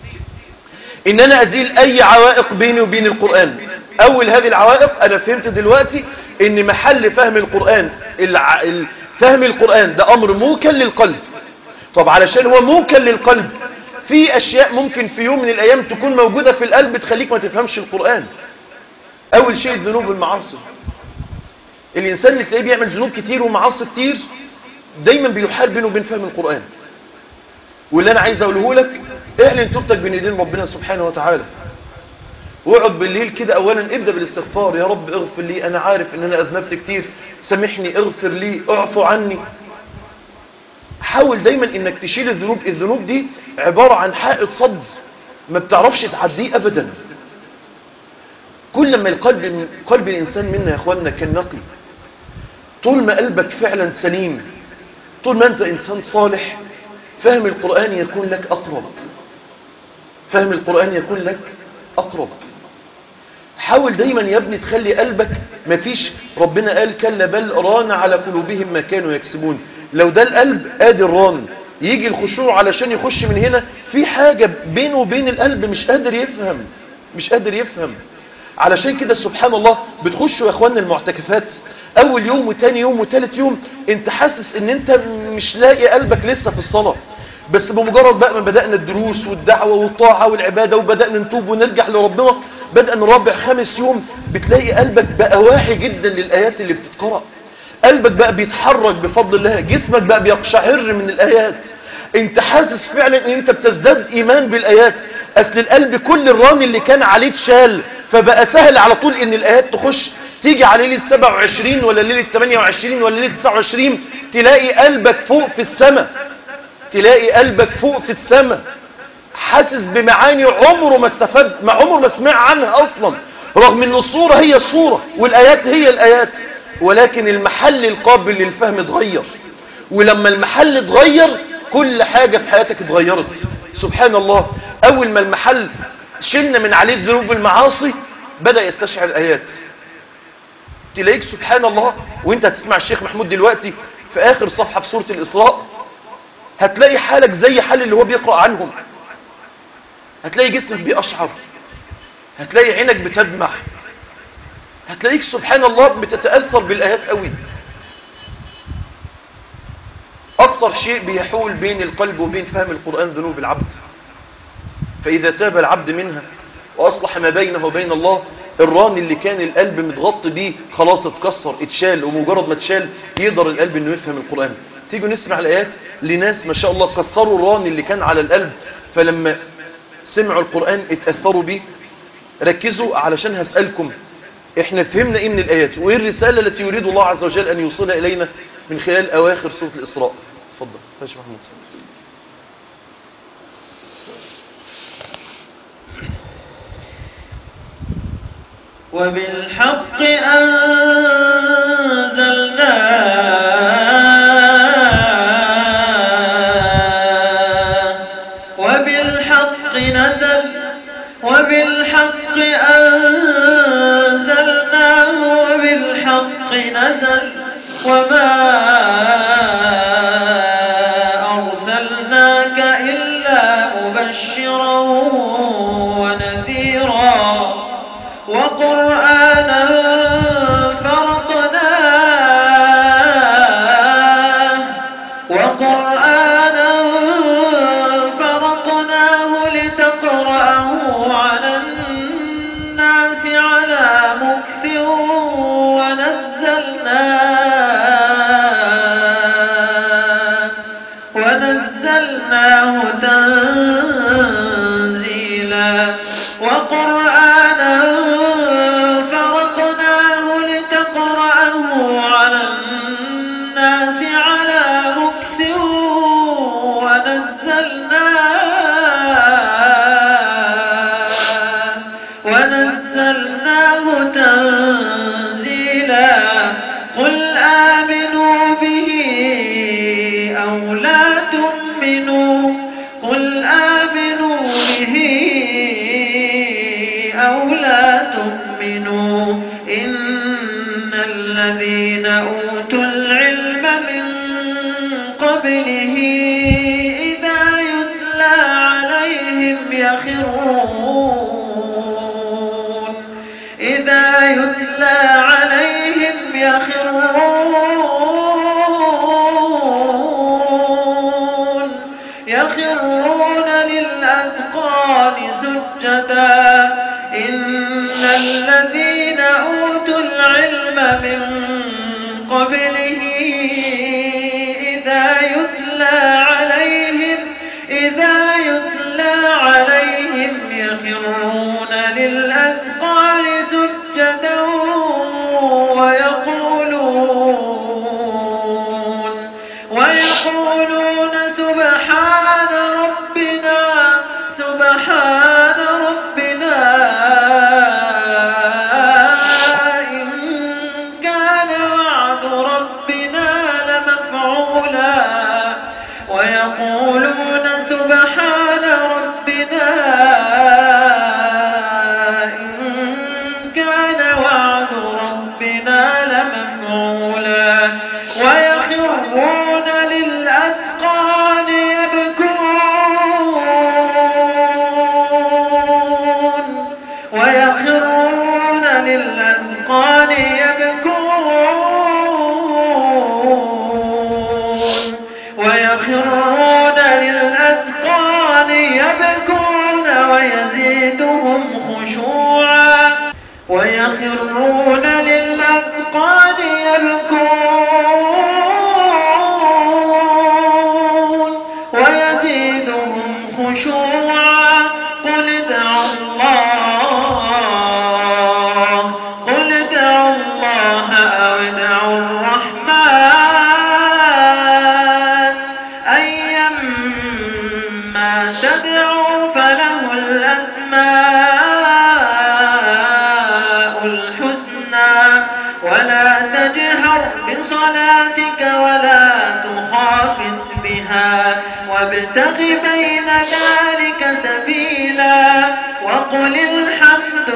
إن أنا أزيل أي عوائق بيني وبين القرآن. أول هذه العوائق، أنا فهمت دلوقتي إن محل فهم القرآن، فهم القرآن ده أمر موكل للقلب. طب علشان هو موكل للقلب، في أشياء ممكن في يوم من الأيام تكون موجودة في القلب تخليك ما تفهمش القرآن. أول شيء الذنوب والمعاصي. الإنسان اللي تلاقيه بيعمل ذنوب كتير ومعاصي كتير دايما بيحال بينه وبين فهم القرآن. واللي أنا عايز أقوله لك، اعلن توبتك بين ايدين ربنا سبحانه وتعالى، واقعد بالليل كده. أولا ابدأ بالاستغفار، يا رب اغفر لي، أنا عارف إن أنا أذنبت كتير، سامحني، اغفر لي، اعفو عني. حاول دايما إنك تشيل الذنوب. الذنوب دي عبارة عن حائط صد ما بتعرفش تعديه أبدا. كل ما قلب الإنسان منا يا أخواننا كان نقي، طول ما قلبك فعلا سليم، طول ما أنت إنسان صالح، فهم القرآن يكون لك أقرب. فهم القرآن يكون لك أقرب. حاول دايما يا ابني تخلي قلبك مفيش، ربنا قال كلا بل ران على قلوبهم ما كانوا يكسبون. لو ده القلب ادي الران، يجي الخشوع علشان يخش من هنا، في حاجة بينه وبين القلب مش قادر يفهم. علشان كده سبحان الله بتخشوا يا اخواننا المعتكفات، اول يوم وتاني يوم وتالت يوم انت حاسس ان انت مش لاقي قلبك لسه في الصلاة، بس بمجرد بقى ما بدأنا الدروس والدعوة والطاعة والعبادة وبدأنا نتوب ونرجع لربنا، بدأ رابع 5 يوم بتلاقي قلبك بقى واعي جدا للآيات اللي بتتقرأ. قلبك بقى بيتحرك بفضل الله، جسمك بقى بيقشعر من الآيات، انت حاسس فعلا ان انت بتزداد ايمان بالآيات. اصل القلب كل الران اللي كان عليه اتشال، فبقى سهل على طول ان الآيات تخش. تيجي على ليلة 27 ولا ليلة 28 ولا ليلة 29 تلاقي قلبك فوق في السماء، تلاقي قلبك فوق في السماء حاسس بمعاني عمره ما سمع عنها أصلا، رغم ان الصورة هي الصورة والآيات هي الآيات، ولكن المحل القابل للفهم اتغير. ولما المحل اتغير كل حاجة في حياتك اتغيرت. سبحان الله، أول ما المحل شلنا من عليه الذنوب والمعاصي بدأ يستشعر الآيات. تلاقيك سبحان الله وانت هتسمع الشيخ محمود دلوقتي في آخر صفحة في سورة الإسراء، هتلاقي حالك زي حال اللي هو بيقرأ عنهم، هتلاقي جسمك بيقشعر، هتلاقي عينك بتدمع، هتلاقيك سبحان الله بتتأثر بالآيات قوي. أكتر شيء بيحول بين القلب وبين فهم القرآن ذنوب العبد، فإذا تاب العبد منها وأصلح ما بينه وبين الله، الران اللي كان القلب متغطي بيه خلاص اتكسر، اتشال، ومجرد ما اتشال يقدر القلب انه يفهم القرآن. تيجوا نسمع الآيات لناس ما شاء الله كسروا الران اللي كان على القلب، فلما سمعوا القرآن اتأثروا بيه. ركزوا علشان هسألكم احنا فهمنا ايه من الآيات، وايه الرسالة التي يريد الله عز وجل ان يوصلها الينا من خلال اواخر سورة الإسراء. اتفضل يا شيخ محمود. وبالحق أنزلناه وبالحق نزل وبالحق أنزلناه وبالحق نزل وما أرسلناك إلا مبشرا ونذيرا وقرآنا فرقناه لتقرأه على الناس على مكث ونزلناه تنزيلا وقرآنا فرقناه لتقرأه على الناس على مكث ونزلناه تنزيلا قل آمنوا به أو لا تؤمنوا قل آمنوا به أو لا تؤمنوا إن الذين أوتوا العلم من قبله إذا يتلى عليهم يخرون للأذقان سجدا إن الذين أوتوا العلم من قبله إذا يتلى عليهم يخرون للأذقان سجدا ويقولون سبحان ربنا إن كان وعد ربنا لمفعولا ويقولون سبحان ربنا إن كان وعد ربنا لمفعولا ويخرون للأذقان يبكون ويزيدهم خشوعا قل ادعوا الله أو ادعوا الرحمن أيما تدعوا فله الأسماء الحسنى ولا تجهر بصلاتك ولا تخافت بها وابتغ بين ذلك سبيلا وقل الحمد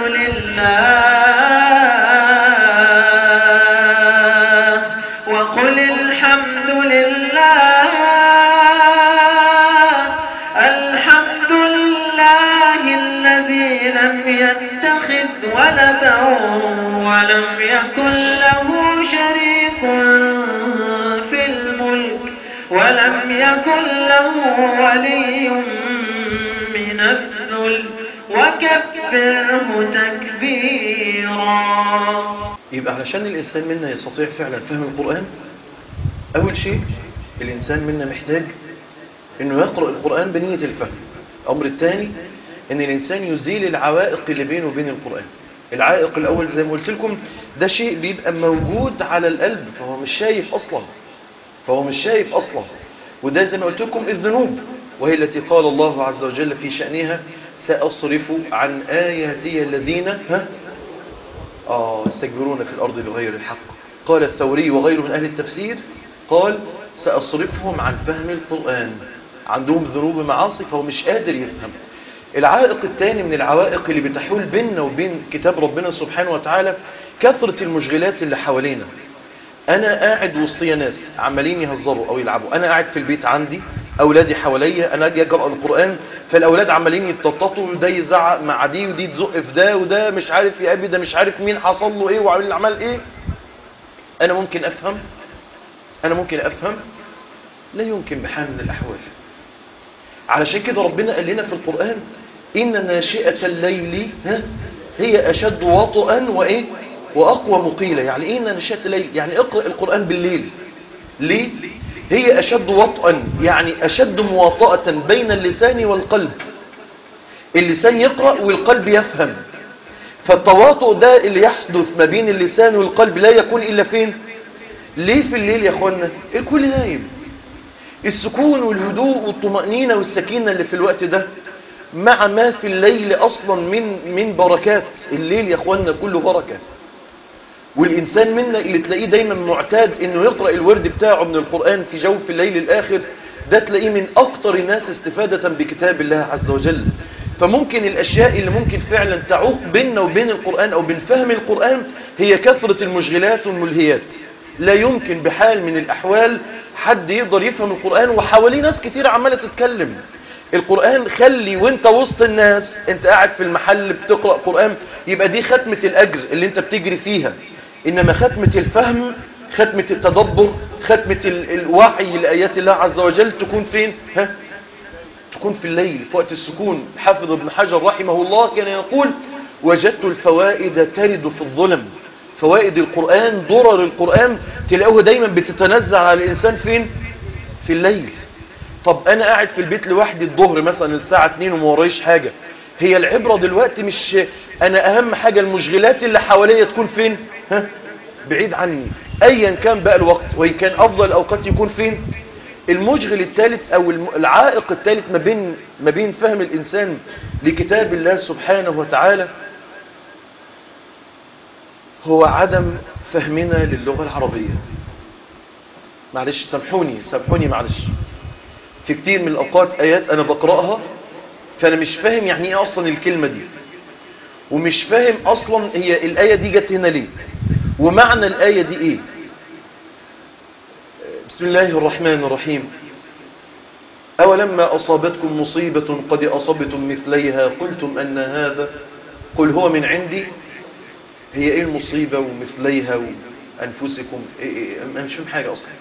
لله الذي لم يتخذ ولدا ولم يكن له شريك في الملك ولم يكن له ولي من الذل وكبره تكبيرا. يبقى علشان الإنسان منا يستطيع فعلا فهم القرآن، أول شيء الإنسان منا محتاج إنه يقرأ القرآن بنية الفهم. الأمر الثاني إن الإنسان يزيل العوائق اللي بينه وبين القرآن. العائق الأول زي ما قلت لكم ده شيء بيبقى موجود على القلب فهو مش شايف أصلا وده زي ما قلت لكم الذنوب، وهي التي قال الله عز وجل في شأنها سأصرف عن آياتي الذين يستكبرون في الأرض بغير الحق. قال الثوري وغيره من أهل التفسير قال سأصرفهم عن فهم القرآن، عندهم ذنوب معاصي فهو مش قادر يفهم. العائق الثاني من العوائق اللي بتحول بيننا وبين كتاب ربنا سبحانه وتعالى كثرة المشغلات اللي حوالينا. أنا قاعد وسطي ناس عمالين يهزروا أو يلعبوا، أنا قاعد في البيت عندي أولادي حواليا، أنا أجي أقرأ القرآن فالأولاد عمالين يتنططوا وده يزعق مع دي ودي تزق في ده وده مش عارف يا أبي ده مش عارف مين حصل له إيه وعمل عمل إيه. أنا ممكن أفهم؟ لا يمكن بحال من الأحوال. علشان كده ربنا قال لنا في القرآن إن ناشئة الليل هي أشد وطئا وإيه وأقوى مقيلة. يعني إيه ناشئة الليل؟ يعني اقرأ القرآن بالليل. ليه؟ هي أشد وطئا يعني أشد مواطأة بين اللسان والقلب. اللسان يقرأ والقلب يفهم، فالتواطؤ ده اللي يحدث ما بين اللسان والقلب لا يكون إلا فين؟ ليه في الليل يا أخوانا؟ الكل نايم. السكون والهدوء والطمأنينة والسكينة اللي في الوقت ده مع ما في الليل أصلا من بركات. الليل يا أخوانا كله بركة. والإنسان منا اللي تلاقيه دايما معتاد إنه يقرأ الورد بتاعه من القرآن في جوف الليل الآخر، ده تلاقيه من أكتر الناس استفادة بكتاب الله عز وجل. فممكن الأشياء اللي ممكن فعلا تعوق بيننا وبين القرآن أو بين فهم القرآن هي كثرة المشغلات والملهيات. لا يمكن بحال من الأحوال حد يقدر يفهم القرآن وحواليه ناس كتير عمالة تتكلم. القرآن خلي وانت وسط الناس، انت قاعد في المحل بتقرأ قرآن، يبقى دي ختمة الأجر اللي انت بتجري فيها. إنما ختمة الفهم، ختمة التدبر، ختمة الوعي لآيات الله عز وجل تكون فين؟ تكون في الليل في وقت السكون. حافظ ابن حجر رحمه الله كان يقول وجدت الفوائد ترد في الظلم. فوائد القرآن، ضرر القرآن تلاقوه دايما بتتنزل على الإنسان فين؟ في الليل. طب أنا قاعد في البيت لوحدي الظهر مثلا الساعة 2 وما ورايش حاجة، هي العبرة دلوقتي مش أنا أهم حاجة المشغلات اللي حواليا تكون فين؟ بعيد عني أيا كان بقى الوقت، وإن كان أفضل الأوقات يكون فين؟ المشغل الثالث أو العائق الثالث ما بين فهم الإنسان لكتاب الله سبحانه وتعالى هو عدم فهمنا للغة العربية. معلش سامحوني معلش. في كتير من الأوقات آيات أنا بقرأها فأنا مش فاهم يعني إيه أصلا الكلمة دي، ومش فاهم أصلا هي الآية دي جت هنا ليه، ومعنى الآية دي إيه. بسم الله الرحمن الرحيم. أولما أصابتكم مصيبة قد أصبتم مثليها قلتم أن هذا قل هو من عندي. هي إيه المصيبة ومثليها وأنفسكم؟ أنا مش فاهم حاجة أصلا.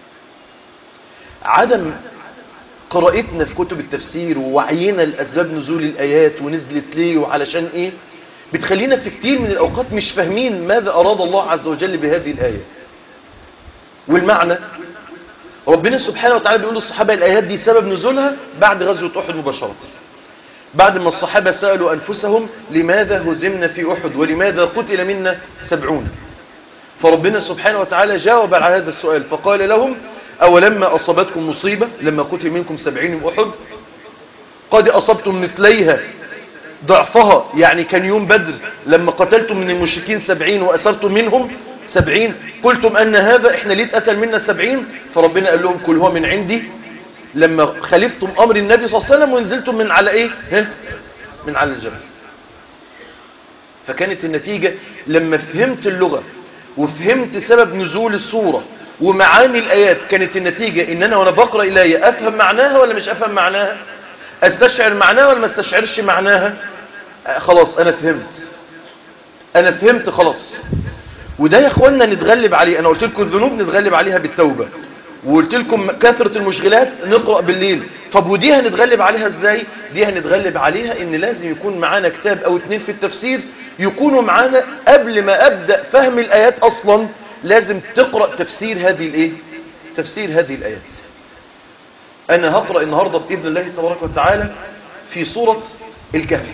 عدم قراءتنا في كتب التفسير ووعينا لأسباب نزول الآيات ونزلت ليه وعلشان إيه بتخلينا في كتير من الأوقات مش فاهمين ماذا أراد الله عز وجل بهذه الآية. والمعنى ربنا سبحانه وتعالى بيقول للصحابة الآيات دي سبب نزولها بعد غزوة أحد مباشرة، بعد ما الصحابة سألوا أنفسهم لماذا هزمنا في أحد ولماذا قتل منا 70، فربنا سبحانه وتعالى جاوب على هذا السؤال فقال لهم أولما أصابتكم مصيبة لما قتل منكم 70 أحد قد أصبتم مثليها ضعفها، يعني كان يوم بدر لما قتلتم من المشركين 70 وأسرتم منهم 70 قلتم أن هذا إحنا ليه اتقتل منا 70، فربنا قال لهم كل هو من عندي لما خالفتم أمر النبي صلى الله عليه وسلم ونزلتم من على إيه؟ من على الجبل. فكانت النتيجة لما فهمت اللغة وفهمت سبب نزول السورة ومعاني الآيات، كانت النتيجة إن أنا وأنا بقرأ الآية أفهم معناها ولا مش أفهم معناها، أستشعر معناها ولا ما استشعرش معناها. خلاص أنا فهمت خلاص. وده يا أخوانا نتغلب عليه. أنا قلت لكم الذنوب نتغلب عليها بالتوبة، وقلت لكم كثرة المشغلات نقرأ بالليل. طب ودي هنتغلب عليها إزاي؟ دي هنتغلب عليها إن لازم يكون معانا كتاب أو 2 في التفسير يكونوا معانا قبل ما أبدأ فهم الآيات أصلا. لازم تقرأ تفسير هذه الآيات. أنا هقرأ النهاردة بإذن الله تبارك وتعالى في سورة الكهف.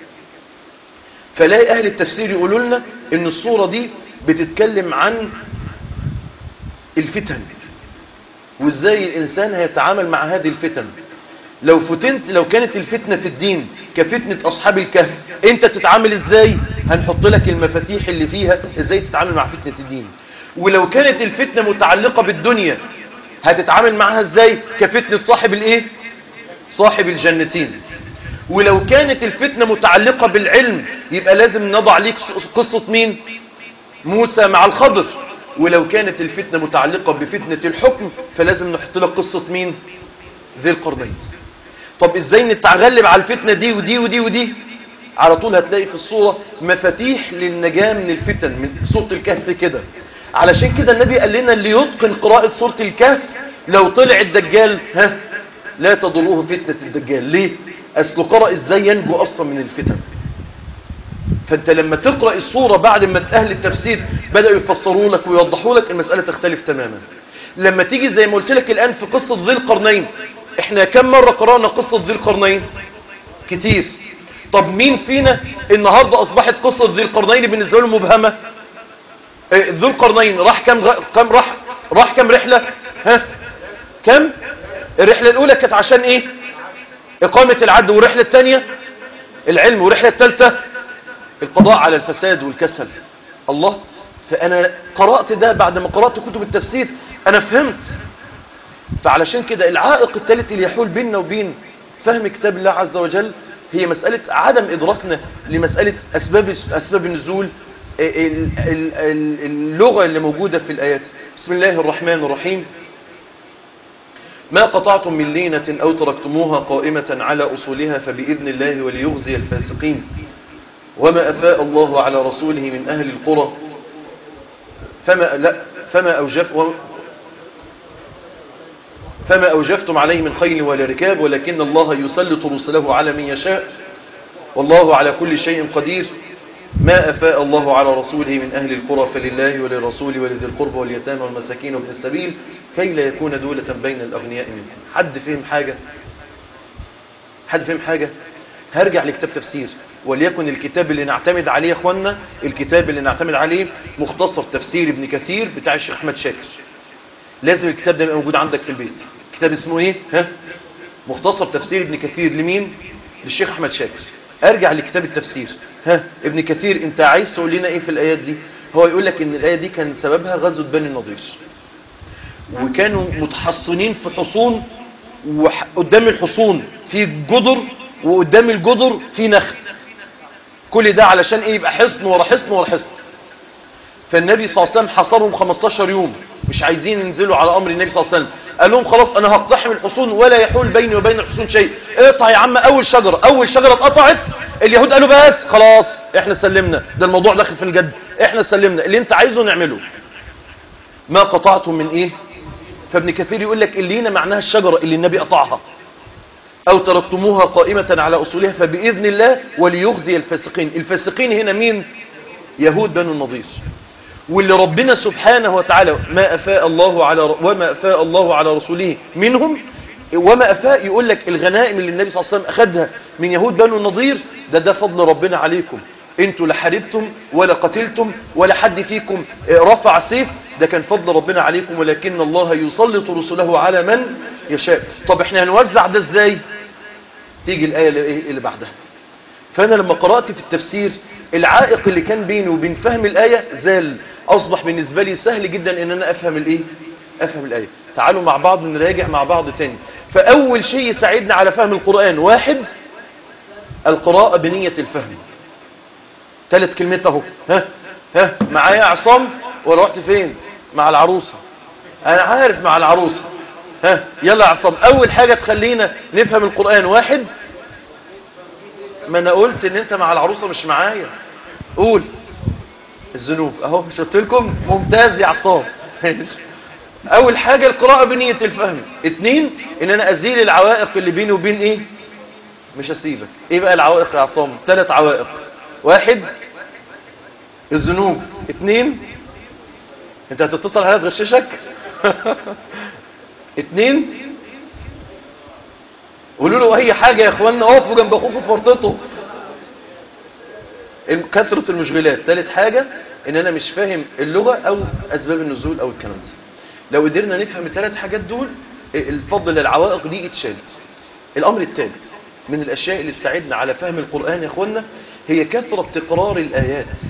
فلاقي أهل التفسير يقولوا لنا إن السورة دي بتتكلم عن الفتن وإزاي الإنسان هيتعامل مع هذه الفتن. لو كانت الفتنة في الدين كفتنة أصحاب الكهف، أنت تتعامل إزاي؟ هنحط لك المفاتيح اللي فيها ازاي تتعامل مع فتنة الدين. ولو كانت الفتنة متعلقة بالدنيا هتتعامل معها ازاي؟ كفتنة صاحب الايه؟ صاحب الجنتين. ولو كانت الفتنة متعلقة بالعلم يبقى لازم نضع ليك قصة مين؟ موسى مع الخضر. ولو كانت الفتنة متعلقة بفتنة الحكم فلازم نحط لك قصة مين؟ ذي القرنين. طب ازاي نتغلب على الفتنة دي ودي ودي ودي؟ على طول هتلاقي في الصورة مفاتيح للنجاة من الفتن من سورة الكهف كده. علشان كده النبي قال لنا اللي يتقن قراءة سورة الكهف لو طلع الدجال لا تضروه فتنة الدجال. ليه؟ أصله قرأ ازاي ينجو أصلا من الفتن. فأنت لما تقرأ الصورة بعد ما أهل التفسير بدأوا يفسروا لك ويوضحوا لك المسألة تختلف تماما. لما تيجي زي ما قلت لك الآن في قصة ذي القرنين، احنا كم مرة قرأنا قصة ذي القرنين؟ كتير. طب مين فينا النهاردة أصبحت قصة ذي القرنين بالنسبة له مبهمة؟ ذو القرنين راح كم رحلة؟ كم؟ الرحلة الأولى كانت عشان إيه؟ إقامة العدل. والرحلة الثانية العلم. والرحلة الثالثة القضاء على الفساد والكسل. الله. فأنا قرأت ده بعد ما قرأت كتب التفسير أنا فهمت. فعلشان كده العائق الثالث اللي يحول بيننا وبين فهم كتاب الله عز وجل هي مسألة عدم إدراكنا لمسألة أسباب النزول، اللغة اللي موجودة في الآيات. بسم الله الرحمن الرحيم. ما قطعتم من لينة أو تركتموها قائمة على أصولها فبإذن الله وليخزي الفاسقين وما أفاء الله على رسوله من أهل القرى فما أوجفتم عليه من خيل ولا ركاب ولكن الله يسلط رسله على من يشاء والله على كل شيء قدير. ما أفاء الله على رسوله من أهل القرى فلله وللرسول ولذي القربى واليتامى والمساكين وابن السبيل كي لا يكون دولة بين الأغنياء منكم. حد فهم حاجة؟ هرجع لكتاب تفسير، وليكن الكتاب اللي نعتمد عليه يا اخوانا، الكتاب اللي نعتمد عليه مختصر تفسير ابن كثير بتاع الشيخ أحمد شاكر. لازم الكتاب ده يبقى موجود عندك في البيت. كتاب اسمه ايه؟ مختصر تفسير ابن كثير. لمين؟ للشيخ أحمد شاكر. ارجع لكتاب التفسير. ابن كثير انت عايز تقول لنا ايه في الايات دي؟ هو يقول لك ان الايه دي كان سببها غزوه بني النضير، وكانوا متحصنين في حصون، وقدام الحصون في جدر، وقدام الجدر في نخل. كل ده علشان ايه؟ يبقى حصن ورا حصن ورا حصن. فالنبي صلى الله عليه وسلم حصرهم 15 يوم مش عايزين ينزلوا على امر النبي صلى الله عليه وسلم. قال لهم خلاص انا هقتحم الحصون ولا يحول بيني وبين الحصون شيء. اقطع يا عم اول شجره اتقطعت اليهود قالوا بس خلاص احنا سلمنا، ده الموضوع داخل في الجد، احنا سلمنا اللي انت عايزه نعمله. ما قطعتم من ايه؟ فابن كثير يقول لك اللينه معناها الشجره اللي النبي قطعها. او تركتموها قائمه على اصولها فباذن الله وليخزي الفاسقين. الفاسقين هنا مين؟ يهود بنو النضير. واللي ربنا سبحانه وتعالى وما أفاء الله على رسوله منهم. وما أفاء يقول لك الغنائم اللي النبي صلى الله عليه وسلم أخذها من يهود بنو النضير ده فضل ربنا عليكم. انتوا لا حاربتم ولا قتلتم ولا حد فيكم رفع سيف، ده كان فضل ربنا عليكم ولكن الله يسلط رسله على من يشاء. طب احنا هنوزع ده ازاي؟ تيجي الآية اللي بعدها. فأنا لما قرأت في التفسير العائق اللي كان بيني وبين فهم الآية زال. أصبح بالنسبة لي سهل جدا إن أنا أفهم الآية. تعالوا مع بعض نراجع مع بعض تاني. فأول شيء يساعدنا على فهم القرآن، واحد، القراءة بنية الفهم. 3 كلمات اهو. معايا يا عصام ولا رحت فين؟ مع العروسة. أنا عارف مع العروسة. يلا يا عصام. أول حاجة تخلينا نفهم القرآن، واحد، ما أنا قلت إن أنت مع العروسة مش معايا. قول. الذنوب اهو. مش قلت لكم؟ ممتاز يا عصام. اول حاجه القراءه بنيه الفهم. 2 ان انا ازيل العوائق اللي بيني وبين ايه؟ مش هسيبك. ايه بقى العوائق يا عصام؟ 3 عوائق. 1 الذنوب. 2 انت هتتصل عليها تغششك. 2 قولوا له اي حاجه يا اخوانا، اقفوا جنب اخوكم في ورطته. كثرة المشغلات. 3 حاجة ان انا مش فاهم اللغة او اسباب النزول او الكلام ده. لو قدرنا نفهم ال3 حاجات دول الفضل للعوائق دي اتشالت. الامر الثالث من الاشياء اللي تساعدنا على فهم القرآن يا اخوانا هي كثرة تكرار الآيات.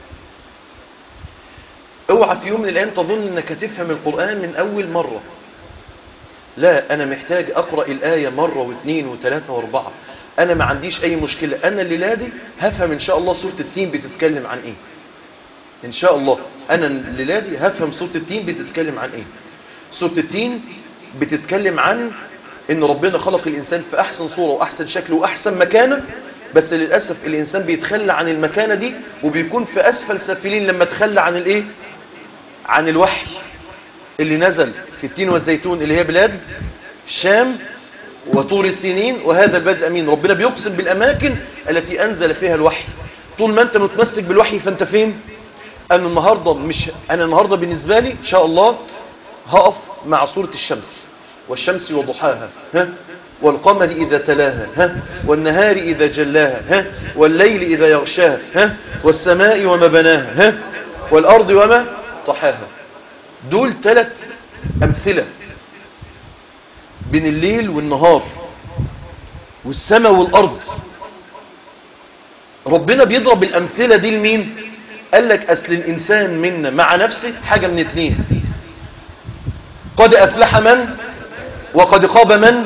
اوعى في يوم من الأيام تظن أنك تفهم القرآن من أول مرة. لا، أنا محتاج أقرأ الآية مرة واثنين وثلاثة واربعة. أنا ما عنديش أي مشكلة، أنا الليلة دي هفهم إن شاء الله سورة التين بتتكلم عن إيه. إن شاء الله أنا الليلة دي هفهم سورة التين بتتكلم عن إيه. سورة التين بتتكلم عن إن ربنا خلق الإنسان في أحسن صورة وأحسن شكل وأحسن مكانة، بس للأسف الإنسان بيتخلى عن المكانة دي وبيكون في أسفل سافلين لما تخلى عن الإيه؟ عن الوحي اللي نزل في التين والزيتون اللي هي بلاد الشام وطور السنين وهذا البلد الأمين. ربنا بيقسم بالأماكن التي أنزل فيها الوحي. طول ما أنت متمسك بالوحي فأنت فين؟ أنا النهاردة بالنسبة لي إن شاء الله هقف مع سورة الشمس، والشمس وضحاها، والقمر إذا تلاها، والنهار إذا جلاها، والليل إذا يغشاها، والسماء وما بناها، والأرض وما طحاها. دول 3 أمثلة بين الليل والنهار والسماء والأرض. ربنا بيضرب الأمثلة دي لمين؟ قال لك أصل الإنسان منا مع نفسه حاجة من 2: قد أفلح من وقد خاب من.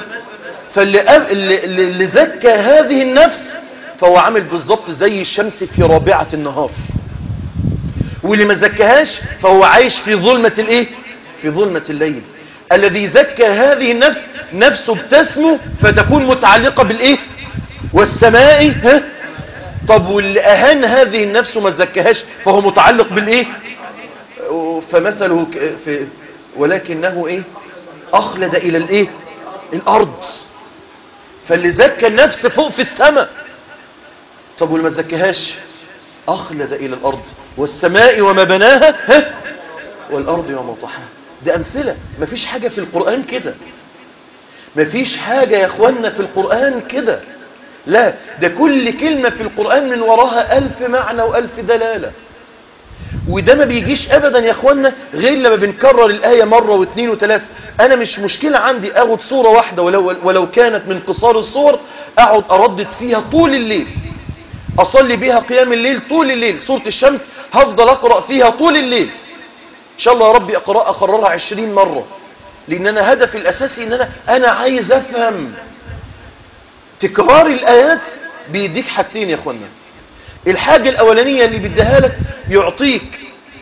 فاللي زكى هذه النفس فهو عامل بالضبط زي الشمس في رابعة النهار، واللي ما زكاهاش فهو عايش في ظلمة الإيه؟ في ظلمة الليل. الذي زكى هذه النفس نفسه بتسمو فتكون متعلقة بالإيه؟ والسماء. طب واللي أهان هذه النفس وما زكاهاش فهو متعلق بالإيه؟ فمثله ولكنه إيه؟ أخلد إلى الإيه؟ الأرض. فاللي زكى النفس فوق في السماء. طب واللي ما زكاهاش أخلد إلى الأرض. والسماء وما بناها، والأرض وما طحاها. ده أمثلة. مفيش حاجة في القرآن كده. مفيش حاجة يا أخوانا في القرآن كده. لا، ده كل كلمة في القرآن من وراها 1000 معنى و1000 دلالة. وده ما بيجيش أبدا يا أخوانا غير لما بنكرر الآية مرة واثنين وثلاثة. أنا مش مشكلة عندي أخد صورة واحدة ولو كانت من قصار الصور أقعد أردد فيها طول الليل، أصلي بها قيام الليل طول الليل. سورة الشمس هفضل أقرأ فيها طول الليل إن شاء الله يا ربي. أقررها 20 مرة، لأن أنا هدفي الأساسي إن أنا عايز أفهم. تكرار الآيات بيديك حاجتين يا أخوانا. الحاجة الأولانية اللي بيديها لك يعطيك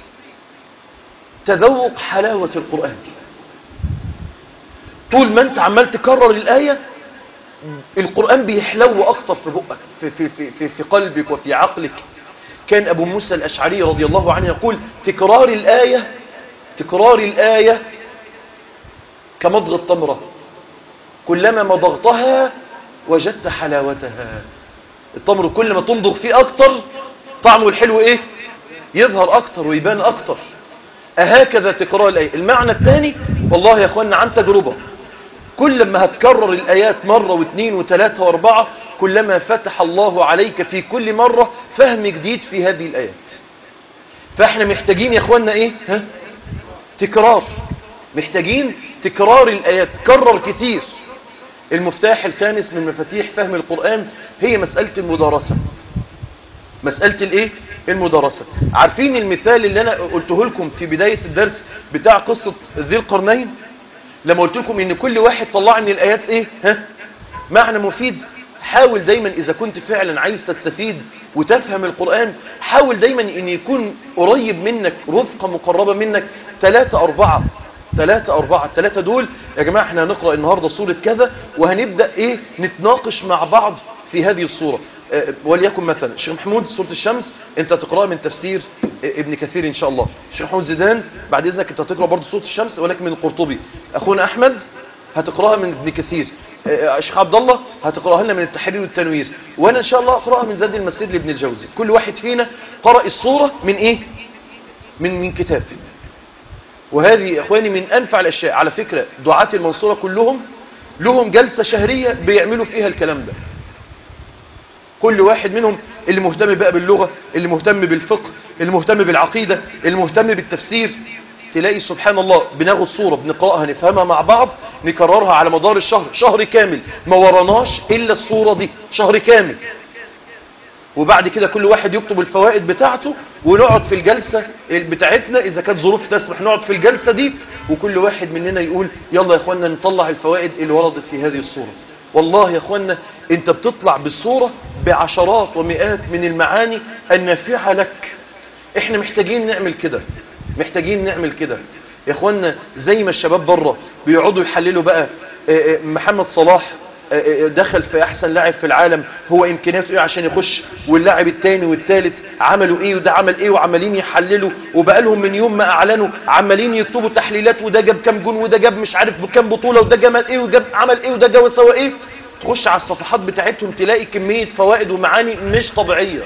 تذوق حلاوة القرآن. طول ما أنت عمال تكرر الآية القرآن بيحلو أكتر في بقك في قلبك وفي عقلك. كان أبو موسى الأشعري رضي الله عنه يقول: تكرار الآية كمضغ التمرة، كلما مضغتها وجدت حلاوتها. التمر كل ما تمضغ فيه أكتر طعمه الحلو إيه؟ يظهر أكتر ويبان أكتر. أهكذا تكرار الآية. المعنى الثاني والله يا أخوانا عن تجربة، كل ما هتكرر الآيات مرة واثنين وثلاثة واربعة كلما فتح الله عليك في كل مرة فهم جديد في هذه الآيات. فإحنا محتاجين يا أخوانا إيه؟ تكرار. محتاجين تكرار الآيات، كرر كتير. المفتاح الخامس من مفاتيح فهم القرآن هي مسألة المدارسة. مسألة الإيه؟ المدارسة. عارفين المثال اللي أنا قلته لكم في بداية الدرس بتاع قصة ذي القرنين؟ لما قلت لكم إن كل واحد طلع إن الآيات إيه؟ معنى مفيد. حاول دايما إذا كنت فعلا عايز تستفيد وتفهم القرآن، حاول دايما إن يكون قريب منك، رفقة مقربة منك 3-4. 3 دول يا جماعة احنا هنقرأ النهاردة سورة كذا وهنبدأ ايه نتناقش مع بعض في هذه الصورة. وليكن مثلا الشيخ محمود سورة الشمس انت تقرأ من تفسير ابن كثير ان شاء الله. الشيخ محمود زيدان بعد اذنك انت هتقرأ برضه سورة الشمس ولكن من القرطبي. اخونا احمد هتقرأها من ابن كثير. الشيخ عبد الله هتقرأها لنا من التحرير والتنوير. وانا ان شاء الله اقرأها من زاد المسير لابن الجوزي. كل واحد فينا قرأ الصورة من ايه؟ من كتاب. وهذه يا اخواني من انفع الاشياء. على فكرة دعاة المنصورة كلهم لهم جلسة شهرية بيعملوا فيها الكلام ده. كل واحد منهم اللي مهتم بقى باللغة، اللي مهتم بالفقه، اللي مهتم بالعقيدة، اللي مهتم بالتفسير. تلاقي سبحان الله بناخد صورة بنقرأها نفهمها مع بعض نكررها على مدار الشهر، شهر كامل ما وراناش إلا الصورة دي، شهر كامل. وبعد كده كل واحد يكتب الفوائد بتاعته، ونقعد في الجلسة بتاعتنا إذا كانت ظروف تسمح نقعد في الجلسة دي، وكل واحد مننا يقول يلا يا أخوانا نطلع الفوائد اللي وردت في هذه الصورة. والله يا أخوانا أنت بتطلع بالصورة بعشرات ومئات من المعاني النافعة لك. إحنا محتاجين نعمل كده، محتاجين نعمل كده يا أخوانا. زي ما الشباب بره بيقعدوا يحللوا بقى محمد صلاح دخل في أحسن لاعب في العالم، هو إمكانياته إيه عشان يخش، واللاعب الثاني والثالث عملوا إيه وده عمل إيه، وعمالين يحللوا، وبقى لهم من يوم ما أعلنوا عمالين يكتبوا تحليلات، وده جاب كام جون وده جاب مش عارف بكام بطولة، وده جاب إيه وجاب عمل إيه وده جاب وسوى إيه. تخش على الصفحات بتاعتهم تلاقي كمية فوائد ومعاني مش طبيعية.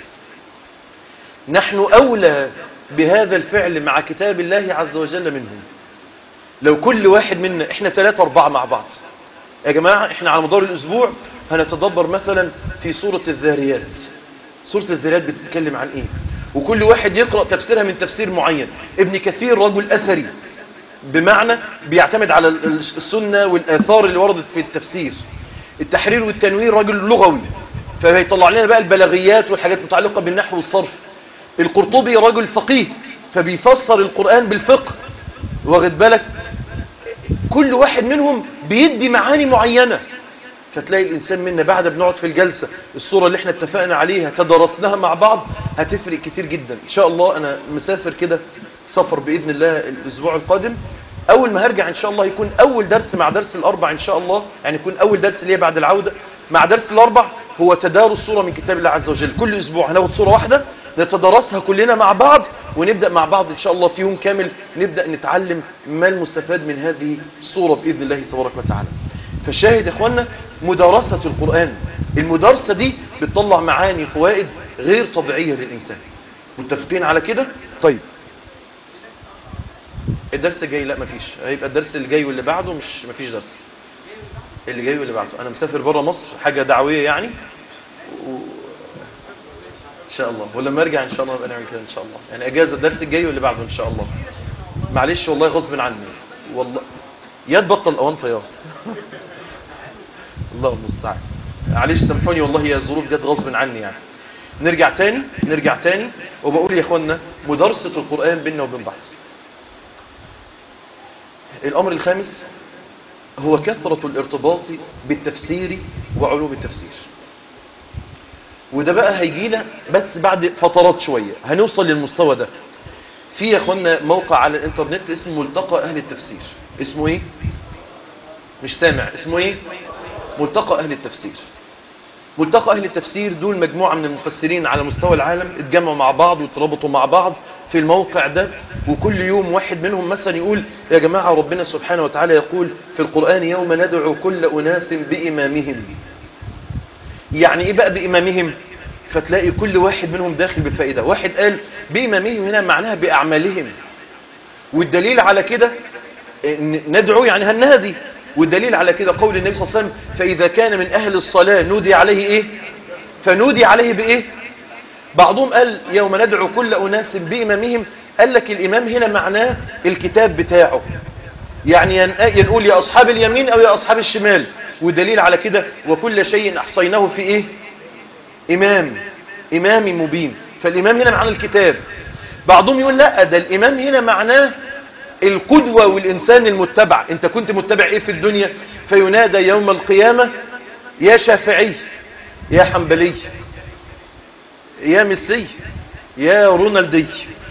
نحن أولى بهذا الفعل مع كتاب الله عز وجل منهم. لو كل واحد منا، إحنا 3 4 مع بعض يا جماعة، إحنا على مدار الأسبوع هنتدبر مثلا في سورة الذاريات. سورة الذاريات بتتكلم عن إيه؟ وكل واحد يقرأ تفسيرها من تفسير معين. ابن كثير رجل أثري، بمعنى بيعتمد على السنة والآثار اللي وردت في التفسير. التحرير والتنوير رجل لغوي، فبيطلع لنا بقى البلاغيات والحاجات المتعلقة بالنحو والصرف. القرطبي رجل فقيه، فبيفسر القرآن بالفقه، واخد بالك؟ كل واحد منهم بيدي معاني معينة. فتلاقي الإنسان منا بعد بنقعد في الجلسة الصورة اللي احنا اتفقنا عليها تدرسناها مع بعض هتفرق كتير جدا إن شاء الله. أنا مسافر كده سفر بإذن الله الأسبوع القادم. أول ما هرجع إن شاء الله يكون أول درس مع درس الأربع إن شاء الله، يعني يكون أول درس ليه بعد العودة مع درس الأربع هو تدارس صورة من كتاب الله عز وجل. كل أسبوع هناخد صورة واحدة نتدرسها كلنا مع بعض، ونبدأ مع بعض إن شاء الله في يوم كامل نبدأ نتعلم ما المستفاد من هذه الصورة بإذن الله تبارك وتعالى. فالشاهد يا إخوانا مدارسة القرآن، المدارسة دي بتطلع معاني وفوائد غير طبيعية للإنسان. متفقين على كده؟ طيب الدرس الجاي لا مفيش، هيبقى الدرس اللي جاي واللي بعده مفيش درس. اللي جاي واللي بعده أنا مسافر بره مصر، حاجة دعوية يعني، إن شاء الله. ولما أرجع إن شاء الله نبقى نعمل كده إن شاء الله، يعني أجازة الدرس الجاي واللي بعده إن شاء الله. معلش والله غصب عني والله، يا تبطل أونطيات الله المستعان. معلش سامحوني والله، يا ظروف جت غصب عني يعني. نرجع تاني وبقول يا إخوانا مدارسة القرآن بيننا وبين بعض. الأمر الخامس هو كثرة الارتباط بالتفسير وعلوم التفسير. وده بقى هيجينا بس بعد فترات شوية هنوصل للمستوى ده. في يا اخوانا موقع على الانترنت اسمه ملتقى أهل التفسير. اسمه ايه؟ مش سامع. اسمه ايه؟ ملتقى أهل التفسير. ملتقى أهل التفسير دول مجموعة من المفسرين على مستوى العالم اتجمعوا مع بعض وتربطوا مع بعض في الموقع ده. وكل يوم واحد منهم مثلا يقول يا جماعة ربنا سبحانه وتعالى يقول في القرآن يوم ندعو كل أناس بإمامهم. يعني ايه بقى بإمامهم؟ فتلاقي كل واحد منهم داخل بفائدة. واحد قال بإمامهم هنا معناها بأعمالهم، والدليل على كده ندعو يعني هنادي، والدليل على كده قول النبي صلى الله عليه وسلم فإذا كان من أهل الصلاة نودي عليه إيه؟ فنودي عليه بإيه؟ بعضهم قال يوم ندعو كل أناس بإمامهم، قال لك الإمام هنا معناه الكتاب بتاعه، يعني ينقول يا أصحاب اليمين أو يا أصحاب الشمال. ودليل على كده وكل شيء أحصيناه في إيه؟ إمام مبين. فالإمام هنا معناه الكتاب. بعضهم يقول لا، ده الإمام هنا معناه القدوة والإنسان المتبع. أنت كنت متبع إيه في الدنيا؟ فينادى يوم القيامة يا شافعي، يا حنبلي، يا ميسي، يا رونالدي.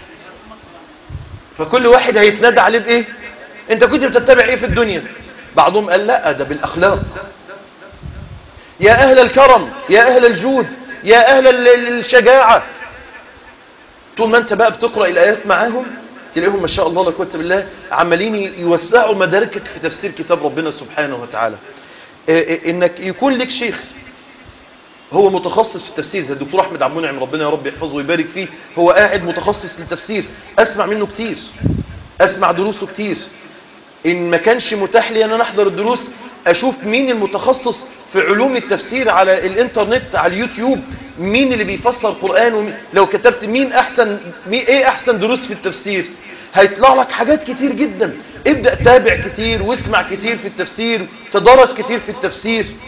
فكل واحد هيتنادى عليه بإيه؟ أنت كنت بتتبع إيه في الدنيا؟ بعضهم قال لا، ده بالأخلاق. يا أهل الكرم، يا أهل الجود، يا أهل الشجاعة. طول ما أنت بقى بتقرأ الآيات معاهم تلاقيهم ما شاء الله لا قوة إلا بالله عمالين يوسعوا مداركك في تفسير كتاب ربنا سبحانه وتعالى. إنك يكون لك شيخ هو متخصص في التفسير زي الدكتور أحمد عبد المنعم، ربنا يا رب يحفظه ويبارك فيه. هو قاعد متخصص للتفسير، أسمع منه كتير، أسمع دروسه كتير. إن ما كانش متاح لي أن أنا أحضر الدروس أشوف مين المتخصص في علوم التفسير على الإنترنت على اليوتيوب، مين اللي بيفسر القرآن. لو كتبت إيه أحسن دروس في التفسير هيطلع لك حاجات كتير جدا. ابدأ تابع كتير واسمع كتير في التفسير، تدرس كتير في التفسير.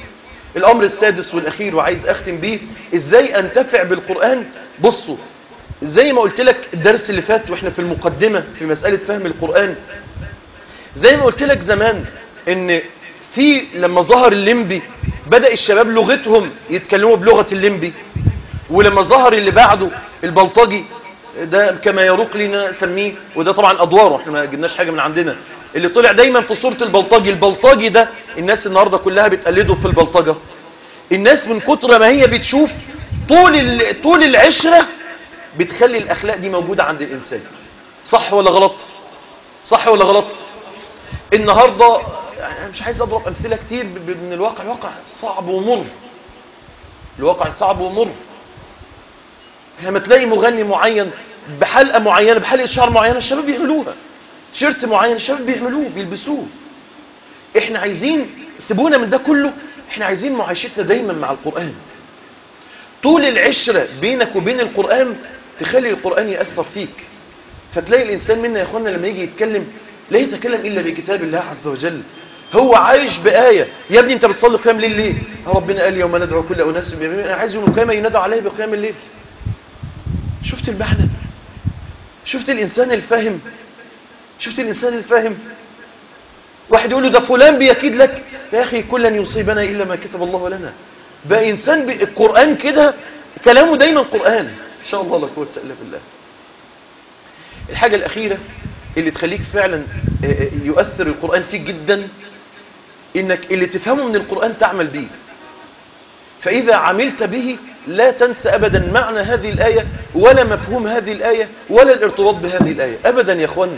الأمر السادس والأخير وعايز أختم بيه، إزاي أنتفع بالقرآن. بصوا، زي ما قلت لك الدرس اللي فات وإحنا في المقدمة في مسألة فهم القرآن، زي ما قلت لك زمان إن لما ظهر الليمبي بدأ الشباب لغتهم يتكلموا بلغة الليمبي، ولما ظهر اللي بعده البلطجي ده كما يروق لنا نسميه، وده طبعا أدواره، احنا ما جبناش حاجة من عندنا، اللي طلع دايما في صورة البلطجي ده الناس النهاردة كلها بتقلده في البلطجة. الناس من كتر ما هي بتشوف طول العشرة بتخلي الأخلاق دي موجودة عند الإنسان. صح ولا غلط؟ صح ولا غلط؟ النهاردة يعني مش عايز أضرب أمثلة كتير من الواقع صعب ومر. الواقع صعب ومر. لما تلاقي مغني معين بحلقة معينة بحلقة شعر معينة الشباب بيعملوها، تيشيرت معين الشباب بيعملوه بيلبسوه. احنا عايزين سيبونا من ده كله، احنا عايزين معايشتنا دايما مع القرآن. طول العشرة بينك وبين القرآن تخلي القرآن يأثر فيك. فتلاقي الإنسان منا يا أخوانا لما يجي يتكلم لا يتكلم إلا بكتاب الله عز وجل. هو عايش بآية. يا ابني أنت بتصلي قيام الليل ليه؟ ربنا قال يوم ندعو كل أناس بإمامهم، أنا عايز يوم القيامة ينادوا عليه بقيام الليل. شفت المعنى؟ شفت الإنسان الفاهم؟ شفت الإنسان الفاهم؟ واحد يقول له ده فلان بيكيد لك، يا أخي كلا يصيبنا إلا ما كتب الله لنا. بقى إنسان القرآن كده كلامه دايما قرآن. إن شاء الله لا قوة إلا بالله. الحاجة الأخيرة اللي تخليك فعلا يؤثر القرآن فيك جدا، إنك اللي تفهمه من القرآن تعمل به. فإذا عملت به لا تنسى أبدا معنى هذه الآية ولا مفهوم هذه الآية ولا الارتباط بهذه الآية أبدا يا أخوانا.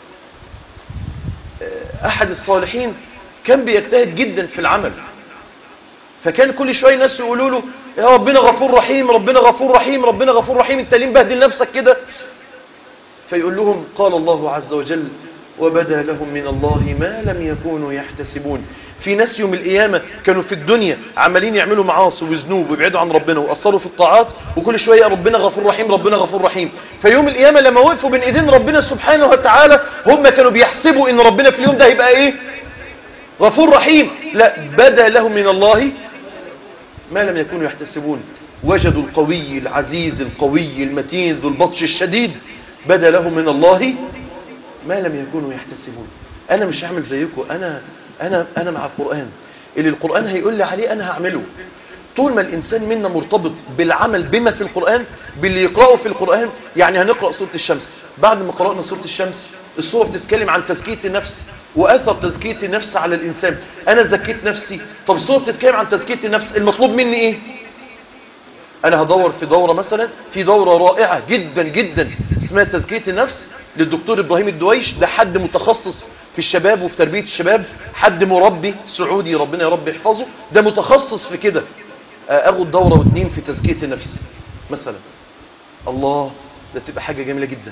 أحد الصالحين كان بيجتهد جدا في العمل، فكان كل شوية ناس يقولوا له يا ربنا غفور رحيم، ربنا غفور رحيم، ربنا غفور رحيم، انت ليه مبهدل نفسك كده؟ فيقول لهم قال الله عز وجل وبدا لهم من الله ما لم يكونوا يحتسبون. في ناس يوم القيامة كانوا في الدنيا عمالين يعملوا معاصي وذنوب ويبعدوا عن ربنا وأصروا في الطاعات، وكل شوية ربنا غفور رحيم ربنا غفور رحيم. فيوم القيامة لما وقفوا بين ايدين ربنا سبحانه وتعالى هم كانوا بيحسبوا ان ربنا في اليوم ده هيبقى ايه؟ غفور رحيم. لا، بدا لهم من الله ما لم يكونوا يحتسبون. وجدوا القوي العزيز القوي المتين ذو البطش الشديد، بدا لهم من الله ما لم يكونوا يحتسبون. أنا مش هعمل زيكم، أنا مع القرآن. اللي القرآن هيقول لي عليه أنا هعمله. طول ما الإنسان منا مرتبط بالعمل بما في القرآن، باللي يقرأه في القرآن. يعني هنقرأ سورة الشمس، بعد ما قرأنا سورة الشمس السورة بتتكلم عن تزكية النفس وأثر تزكية النفس على الإنسان. أنا زكيت نفسي، طب السورة بتتكلم عن تزكية النفس، المطلوب مني إيه؟ أنا هدور في دورة مثلا، في دورة رائعة جدا جدا اسمها تزكية النفس للدكتور إبراهيم الدويش. ده حد متخصص في الشباب وفي تربية الشباب، حد مربي سعودي ربنا يا رب يحفظه، ده متخصص في كده. أخد دورة و2 في تزكية النفس مثلا. الله، ده تبقى حاجة جميلة جدا.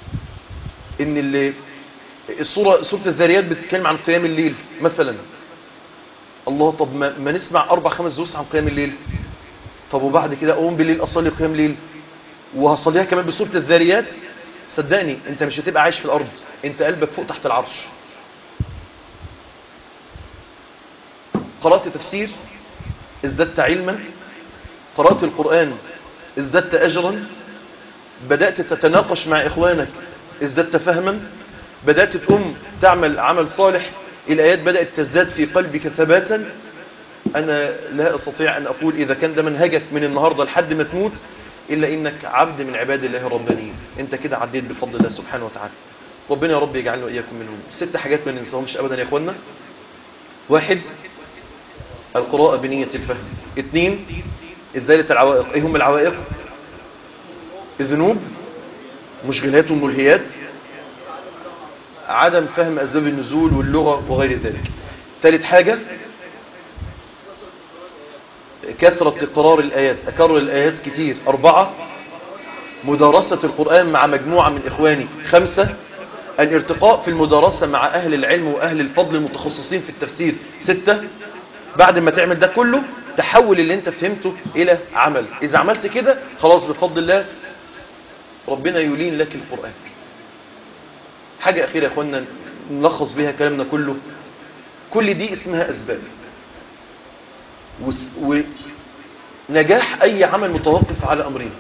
إن سورة الذاريات بتتكلم عن قيام الليل مثلا. الله، طب ما نسمع 4-5 دروس عن قيام الليل. طب وبعد كده أقوم بالليل أصلي قيام ليل وهصليها كمان بسورة الذاريات. صدقني أنت مش هتبقى عايش في الأرض، أنت قلبك فوق تحت العرش. قرأت تفسير ازددت علما، قرأت القرآن ازددت أجرا، بدأت تتناقش مع إخوانك ازددت فهما، بدأت تقوم تعمل عمل صالح، الآيات بدأت تزداد في قلبك ثباتا. أنا لا أستطيع أن أقول إذا كان ده منهجك من النهاردة لحد ما تموت إلا إنك عبد من عباد الله الربانيين. أنت كده عديت بفضل الله سبحانه وتعالى. ربنا يا رب يجعلنا وإياكم منهم. 6 حاجات ما ننساهمش أبدا يا إخوانا. 1 القراءة بنية الفهم. 2 إزالة العوائق. إيه هم العوائق؟ الذنوب، مشغلات وملهيات، عدم فهم أسباب النزول واللغة وغير ذلك. 3 حاجة كثرة تكرار الآيات، أكرر الآيات كتير. 4 مدارسة القرآن مع مجموعة من إخواني. 5 الارتقاء في المدارسة مع أهل العلم وأهل الفضل المتخصصين في التفسير. 6 بعد ما تعمل ده كله تحول اللي انت فهمته إلى عمل. إذا عملت كده خلاص بفضل الله ربنا يلين لك القرآن. حاجة أخيرة يا أخوانا نلخص بها كلامنا كله. كل دي اسمها أسباب، ونجاح أي عمل متوقف على أمرين: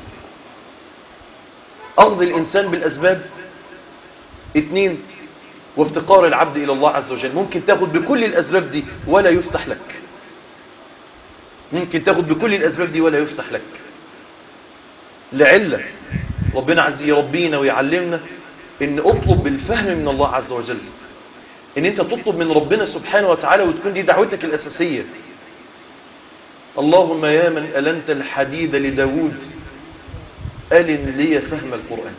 أخذ الإنسان بالأسباب، 2 وافتقار العبد إلى الله عز وجل. ممكن تاخد بكل الأسباب دي ولا يفتح لك، ممكن تاخد بكل الأسباب دي ولا يفتح لك، لعلة ربنا عز يربينا ويعلمنا إن أطلب بالفهم من الله عز وجل، إن أنت تطلب من ربنا سبحانه وتعالى وتكون دي دعوتك الأساسية. اللهم يا من ألنت الحديد لداود ألن لي فهم القرآن.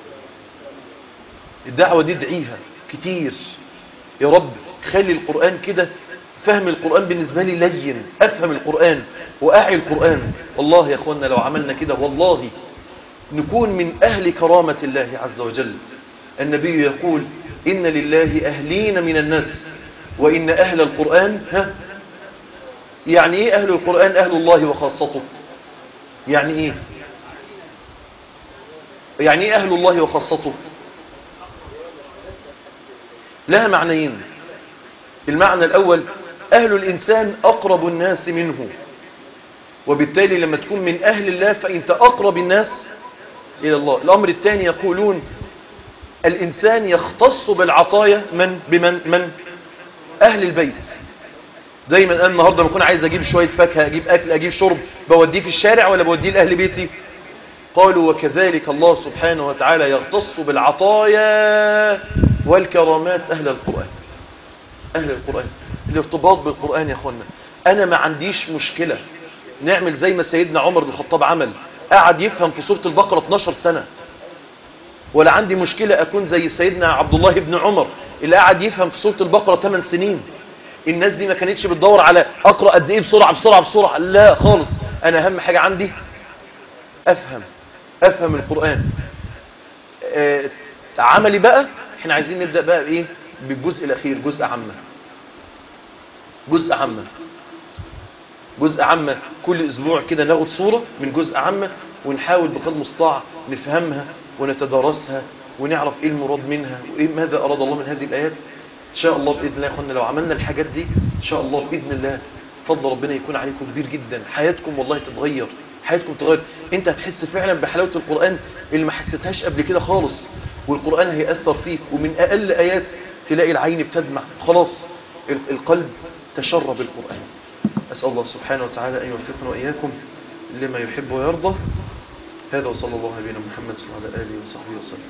الدعوة دي ادعيها كتير: يا رب خلي القرآن كده، فهم القرآن بالنسبة لي لين، أفهم القرآن وأعي القرآن. والله يا أخوانا لو عملنا كده والله نكون من أهل كرامة الله عز وجل. النبي يقول: إن لله أهلين من الناس وإن أهل القرآن يعني إيه أهل القرآن؟ أهل الله وخاصته. يعني إيه؟ يعني إيه أهل الله وخاصته؟ لها معنيين. المعنى الأول: أهل الإنسان أقرب الناس منه، وبالتالي لما تكون من أهل الله فأنت أقرب الناس إلى الله. الأمر الثاني يقولون الإنسان يختص بالعطايا بمن أهل البيت. دايما أنا النهاردة لما أكون عايز أجيب شوية فاكهة، أجيب أكل، أجيب شرب، بوديه في الشارع ولا بوديه لأهل بيتي؟ قالوا وكذلك الله سبحانه وتعالى يختص بالعطايا والكرامات أهل القرآن. أهل القرآن، الارتباط بالقرآن يا أخوانا. أنا ما عنديش مشكلة نعمل زي ما سيدنا عمر بن الخطاب عمل، قعد يفهم في سورة البقرة 12 سنة، ولا عندي مشكلة أكون زي سيدنا عبد الله بن عمر اللي قعد يفهم في سورة البقرة 8 سنين. الناس دي ما كانتش بتدور على أقرأ قد إيه بسرعة بسرعة بسرعة، لا خالص. أنا أهم حاجة عندي أفهم القرآن. عملي بقى، إحنا عايزين نبدأ بقى بإيه؟ بالجزء الأخير، جزء عامة. كل أسبوع كده ناخد صورة من جزء عامة ونحاول بقدر المستطاع نفهمها ونتدارسها ونعرف إيه المراد منها وإيه ماذا أراد الله من هذه الآيات. إن شاء الله بإذن الله يا أخوانا لو عملنا الحاجات دي إن شاء الله بإذن الله فضل ربنا يكون عليكم كبير جدا. حياتكم والله تتغير، حياتكم تتغير. أنت هتحس فعلا بحلاوة القرآن اللي ما حسيتهاش قبل كده خالص، والقرآن هيأثر فيك، ومن أقل آيات تلاقي العين بتدمع، خلاص القلب تشرب القرآن. أسأل الله سبحانه وتعالى أن يوفقنا وإياكم لما يحب ويرضى. هذا وصلى الله على نبينا محمد وعلى آله وصحبه وسلم.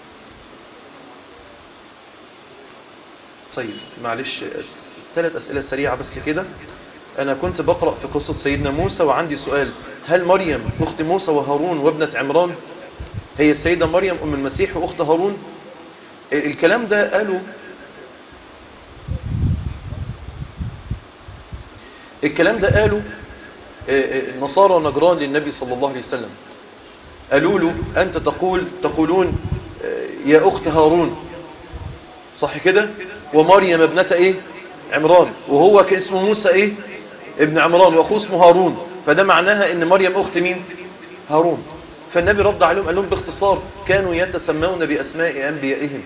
طيب معلش 3 أسئلة سريعة بس كده. أنا كنت بقرأ في قصة سيدنا موسى وعندي سؤال: هل مريم أخت موسى وهارون وابنة عمران هي السيدة مريم أم المسيح وأخت هارون؟ الكلام ده قالوا نصارى نجران للنبي صلى الله عليه وسلم. قالوا له: أنت تقولون يا أخت هارون، صح كده؟ ومريم ابنة إيه؟ عمران، وهو كان اسمه موسى إيه؟ ابن عمران، وأخوه اسمه هارون، فده معناها إن مريم أخت مين؟ هارون. فالنبي رد عليهم قال لهم باختصار: كانوا يتسمون بأسماء أنبيائهم.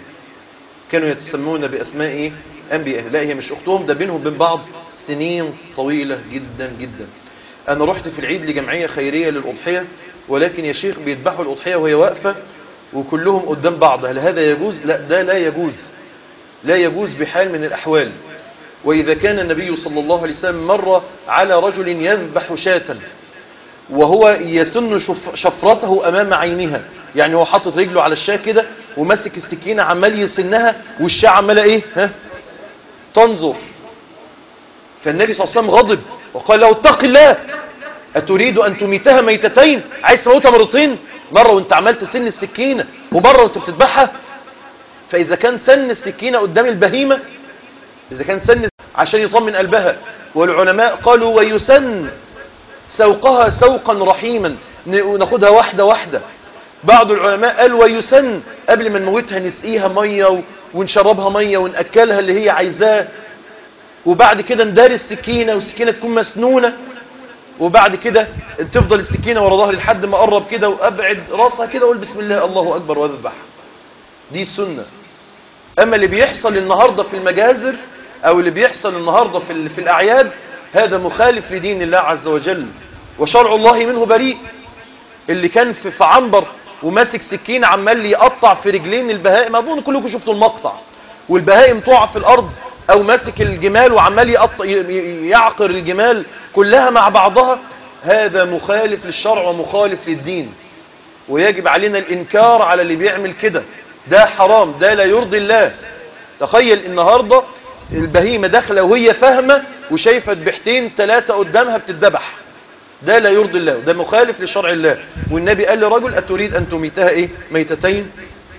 لا، هي مش أختهم، ده بينهم وبين بعض سنين طويلة جدا جدا. أنا رحت في العيد لجمعية خيرية للأضحية، ولكن يا شيخ بيذبحوا الأضحية وهي واقفة وكلهم قدام بعض، هل هذا يجوز؟ لا، ده لا يجوز بحال من الأحوال. وإذا كان النبي صلى الله عليه وسلم مر على رجل يذبح شاة وهو يسن شفرته أمام عينها، يعني هو حاطط رجله على الشاة كده ومسك السكينة عمال يسنها والشاة عمالة إيه؟ تنظر. فالنبي صلى الله عليه وسلم غضب وقال له: اتق الله، أتريد أن تميتها ميتتين؟ عايز تموتها مرتين، مرة وانت عمال تسن السكينة ومرة وانت بتذبحها. فإذا كان سن السكينة قدام البهيمة، إذا كان سن عشان يطمن قلبها، والعلماء قالوا ويسن سوقها سوقا رحيما، ناخدها واحدة واحدة. بعض العلماء قال ويسن قبل ما نموتها نسقيها مية ونشربها مية ونأكلها اللي هي عايزاه، وبعد كده نداري السكينة والسكينة تكون مسنونة، وبعد كده تفضل السكينة ورا ظهري لحد ما أقرب كده وأبعد راسها كده وأقول بسم الله الله أكبر وأذبح. دي سنة. أما اللي بيحصل النهاردة في المجازر أو اللي بيحصل النهاردة في الأعياد هذا مخالف لدين الله عز وجل، وشرع الله منه بريء. اللي كان في عنبر وماسك سكين عمال يقطع في رجلين البهائم، أظن كلكم شفتوا المقطع، والبهائم تقع في الأرض، أو ماسك الجمال وعمال يعقر الجمال كلها مع بعضها، هذا مخالف للشرع ومخالف للدين، ويجب علينا الإنكار على اللي بيعمل كده. ده حرام، ده لا يرضي الله. تخيل النهاردة البهيمة داخلة وهي فاهمة وشايفة ذبيحتين 3 قدامها بتتذبح، ده لا يرضي الله، ده مخالف لشرع الله. والنبي قال لرجل أتريد أن تميتها إيه؟ ميتتين.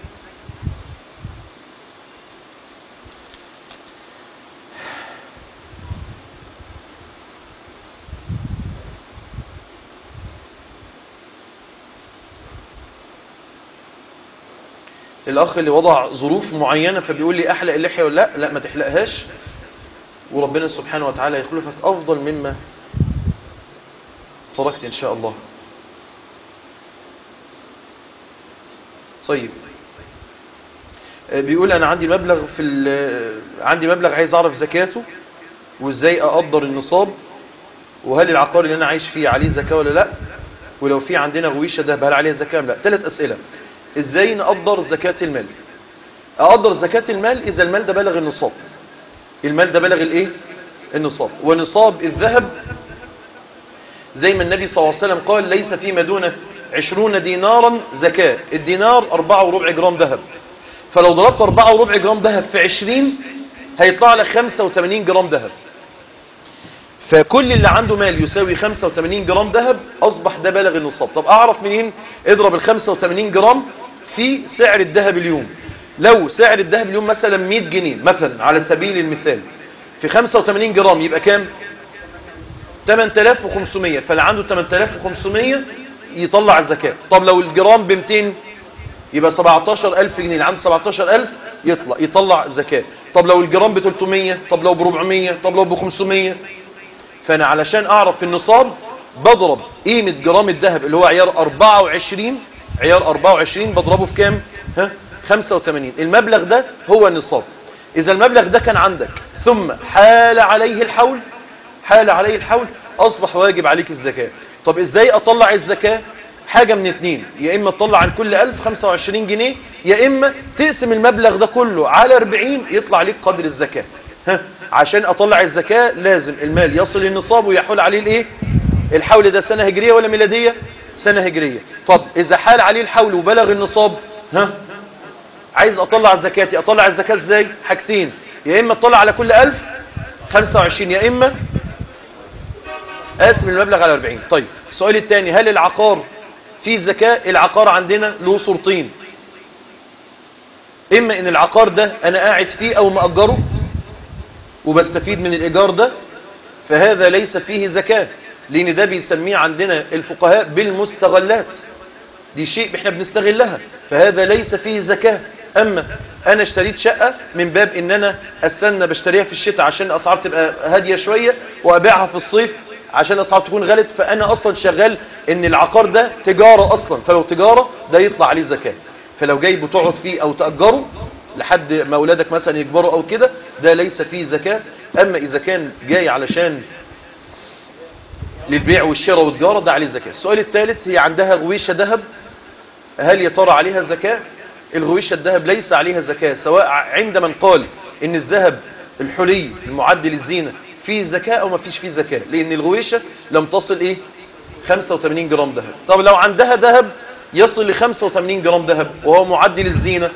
الأخ اللي وضع ظروف معينة فبيقول لي أحلق اللحية ولا لا ما تحلقهاش، وربنا سبحانه وتعالى يخلفك أفضل مما تركت إن شاء الله. طيب، بيقول أنا عندي مبلغ عايز أعرف زكاته وإزاي أقدر النصاب، وهل العقار اللي أنا عايش فيه عليه زكاة ولا لا، ولو في عندنا غويشة ده هل عليه زكاة ولا لا. 3 أسئلة. إزاي نقدر زكاة المال؟ أقدر زكاة المال إذا المال ده بلغ النصاب. المال ده بلغ الإيه؟ النصاب. ونصاب الذهب زي ما النبي صلى الله عليه وسلم قال ليس فيما دون 20 دينارا زكاة. الدينار 4.25 جرام ذهب، فلو ضربت 4.25 جرام ذهب في 20 هيطلع لك 85 جرام ذهب. فكل اللي عنده مال يساوي 85 جرام ذهب أصبح ده بلغ النصاب. طب أعرف منين؟ اضرب ال 85 جرام في سعر الذهب اليوم. لو سعر الذهب اليوم مثلا 100 جنيه مثلا على سبيل المثال، في 85 جرام يبقى كام؟ 8500. فاللي عنده 8500 يطلع الزكاة. طب لو الجرام ب 200 يبقى 17000 جنيه، اللي عنده 17000 يطلع زكاة. طب لو الجرام ب 300، طب لو ب 400، طب لو ب 500. فأنا علشان أعرف النصاب بضرب قيمة جرام الذهب اللي هو عيار 24 بضربه في كام؟ 85. المبلغ ده هو النصاب. إذا المبلغ ده كان عندك ثم حال عليه الحول أصبح واجب عليك الزكاة. طب إزاي أطلع الزكاة؟ حاجة من 2، يا إما تطلع عن كل 1000 25 جنيه، يا إما تقسم المبلغ ده كله على 40 يطلع ليك قدر الزكاة. عشان أطلع الزكاة لازم المال يصل النصاب ويحول عليه الإيه؟ الحول. ده سنة هجرية ولا ميلادية؟ سنة هجرية. طب إذا حال عليه الحول وبلغ النصاب، عايز أطلع الزكاة، أطلع الزكاة إزاي؟ حاجتين، يا إما أطلع على كل 1000 25، يا إما أقسم المبلغ على 40. طيب السؤال الثاني، هل العقار فيه زكاة؟ العقار عندنا له صورتين، إما إن العقار ده أنا قاعد فيه أو مأجره وبستفيد من الإيجار ده، فهذا ليس فيه زكاة، لأن ده بيسميه عندنا الفقهاء بالمستغلات، دي شيء احنا بنستغلها، فهذا ليس فيه زكاة. أما أنا اشتريت شقة من باب إن أنا أستنى بشتريها في الشتاء عشان الأسعار تبقى هادية شوية، وأبيعها في الصيف عشان الأسعار تكون غلت، فأنا أصلا شغال إن العقار ده تجارة أصلا، فلو تجارة ده يطلع عليه زكاة. فلو جاي بتقعد فيه أو تأجره لحد ما أولادك مثلا يكبروا أو كده، ده ليس فيه زكاة. أما إذا كان جاي علشان للبيع والشراء والتجارة ده عليه زكاة. السؤال الثالث، هي عندها غويشة ذهب، هل يا ترى عليها زكاة؟ الغويشة الذهب ليس عليها زكاة، سواء عند من قال إن الذهب الحلي المعد للزينة فيه زكاة أو ما فيش فيه زكاة، لأن الغويشة لم تصل 85 جرام ذهب. طب لو عندها ذهب يصل ل 85 جرام ذهب وهو معد للزينة،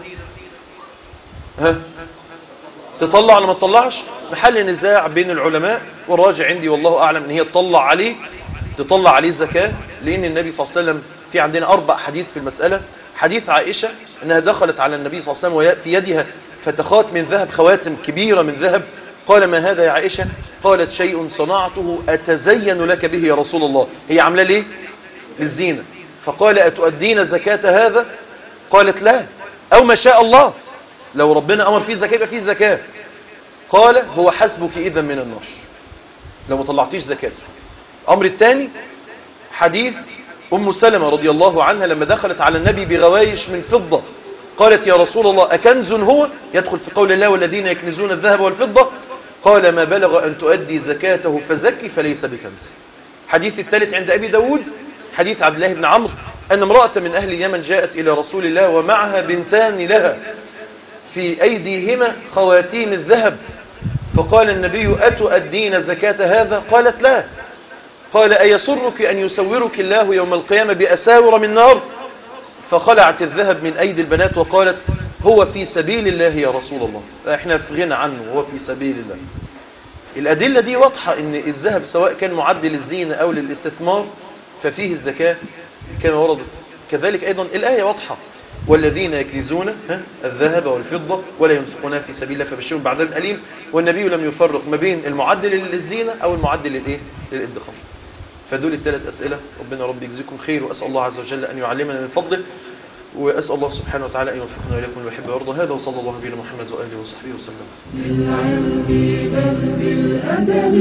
تطلع ولا ما تطلعش؟ محل نزاع بين العلماء، والراجع عندي والله أعلم إن هي تطلع عليه زكاة، لأن النبي صلى الله عليه وسلم في عندنا 4 حديث في المسألة. حديث عائشة أنها دخلت على النبي صلى الله عليه وسلم وفي يدها فتخات من ذهب، خواتم كبيرة من ذهب. قال ما هذا يا عائشة؟ قالت شيء صنعته أتزين لك به يا رسول الله. هي عاملة ليه؟ للزينة. فقال أتؤدين زكاة هذا؟ قالت لا، أو ما شاء الله، لو ربنا أمر فيه زكاة يبقى فيه زكاة. قال هو حسبك إذا من النار لو ما طلعتيش زكاته. أمر الثاني حديث أم سلمة رضي الله عنها لما دخلت على النبي بغوايش من فضة، قالت يا رسول الله أكنز هو؟ يدخل في قول الله والذين يكنزون الذهب والفضة. قال ما بلغ أن تؤدي زكاته فزكي فليس بكنز. حديث الثالث عند أبي داود حديث عبد الله بن عمرو أن امرأة من أهل اليمن جاءت إلى رسول الله ومعها بنتان لها في أيديهما خواتيم الذهب، فقال النبي أتؤدين زكاة هذا؟ قالت لا. قال أيسرك أن يسورك الله يوم القيامة بأساور من نار؟ فخلعت الذهب من أيدي البنات وقالت هو في سبيل الله يا رسول الله، احنا في غنى عنه، هو في سبيل الله. الأدلة دي واضحة إن الذهب سواء كان معد للزينة أو للاستثمار ففيه الزكاة كما وردت. كذلك أيضا الآية واضحة والذين يكنزون الذهب والفضة ولا ينفقونها في سبيل الله فبشرهم بعذاب أليم. والنبي لم يفرق ما بين المعد للزينة أو المعد للادخار. فدول الثلاث أسئلة. ربنا رب يجزيكم خير، وأسأل الله عز وجل أن يعلمنا من فضله، وأسأل الله سبحانه وتعالى أن يوفقنا وإليكم ويحب ويرضى. هذا وصلى الله بنا محمد وآله وصحبه وسلم. بالعلم بل بالأدب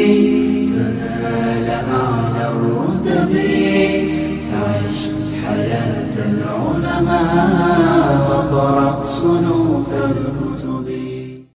تنال أعلى الرتب، فعش حياة العلماء وقرأ صنوف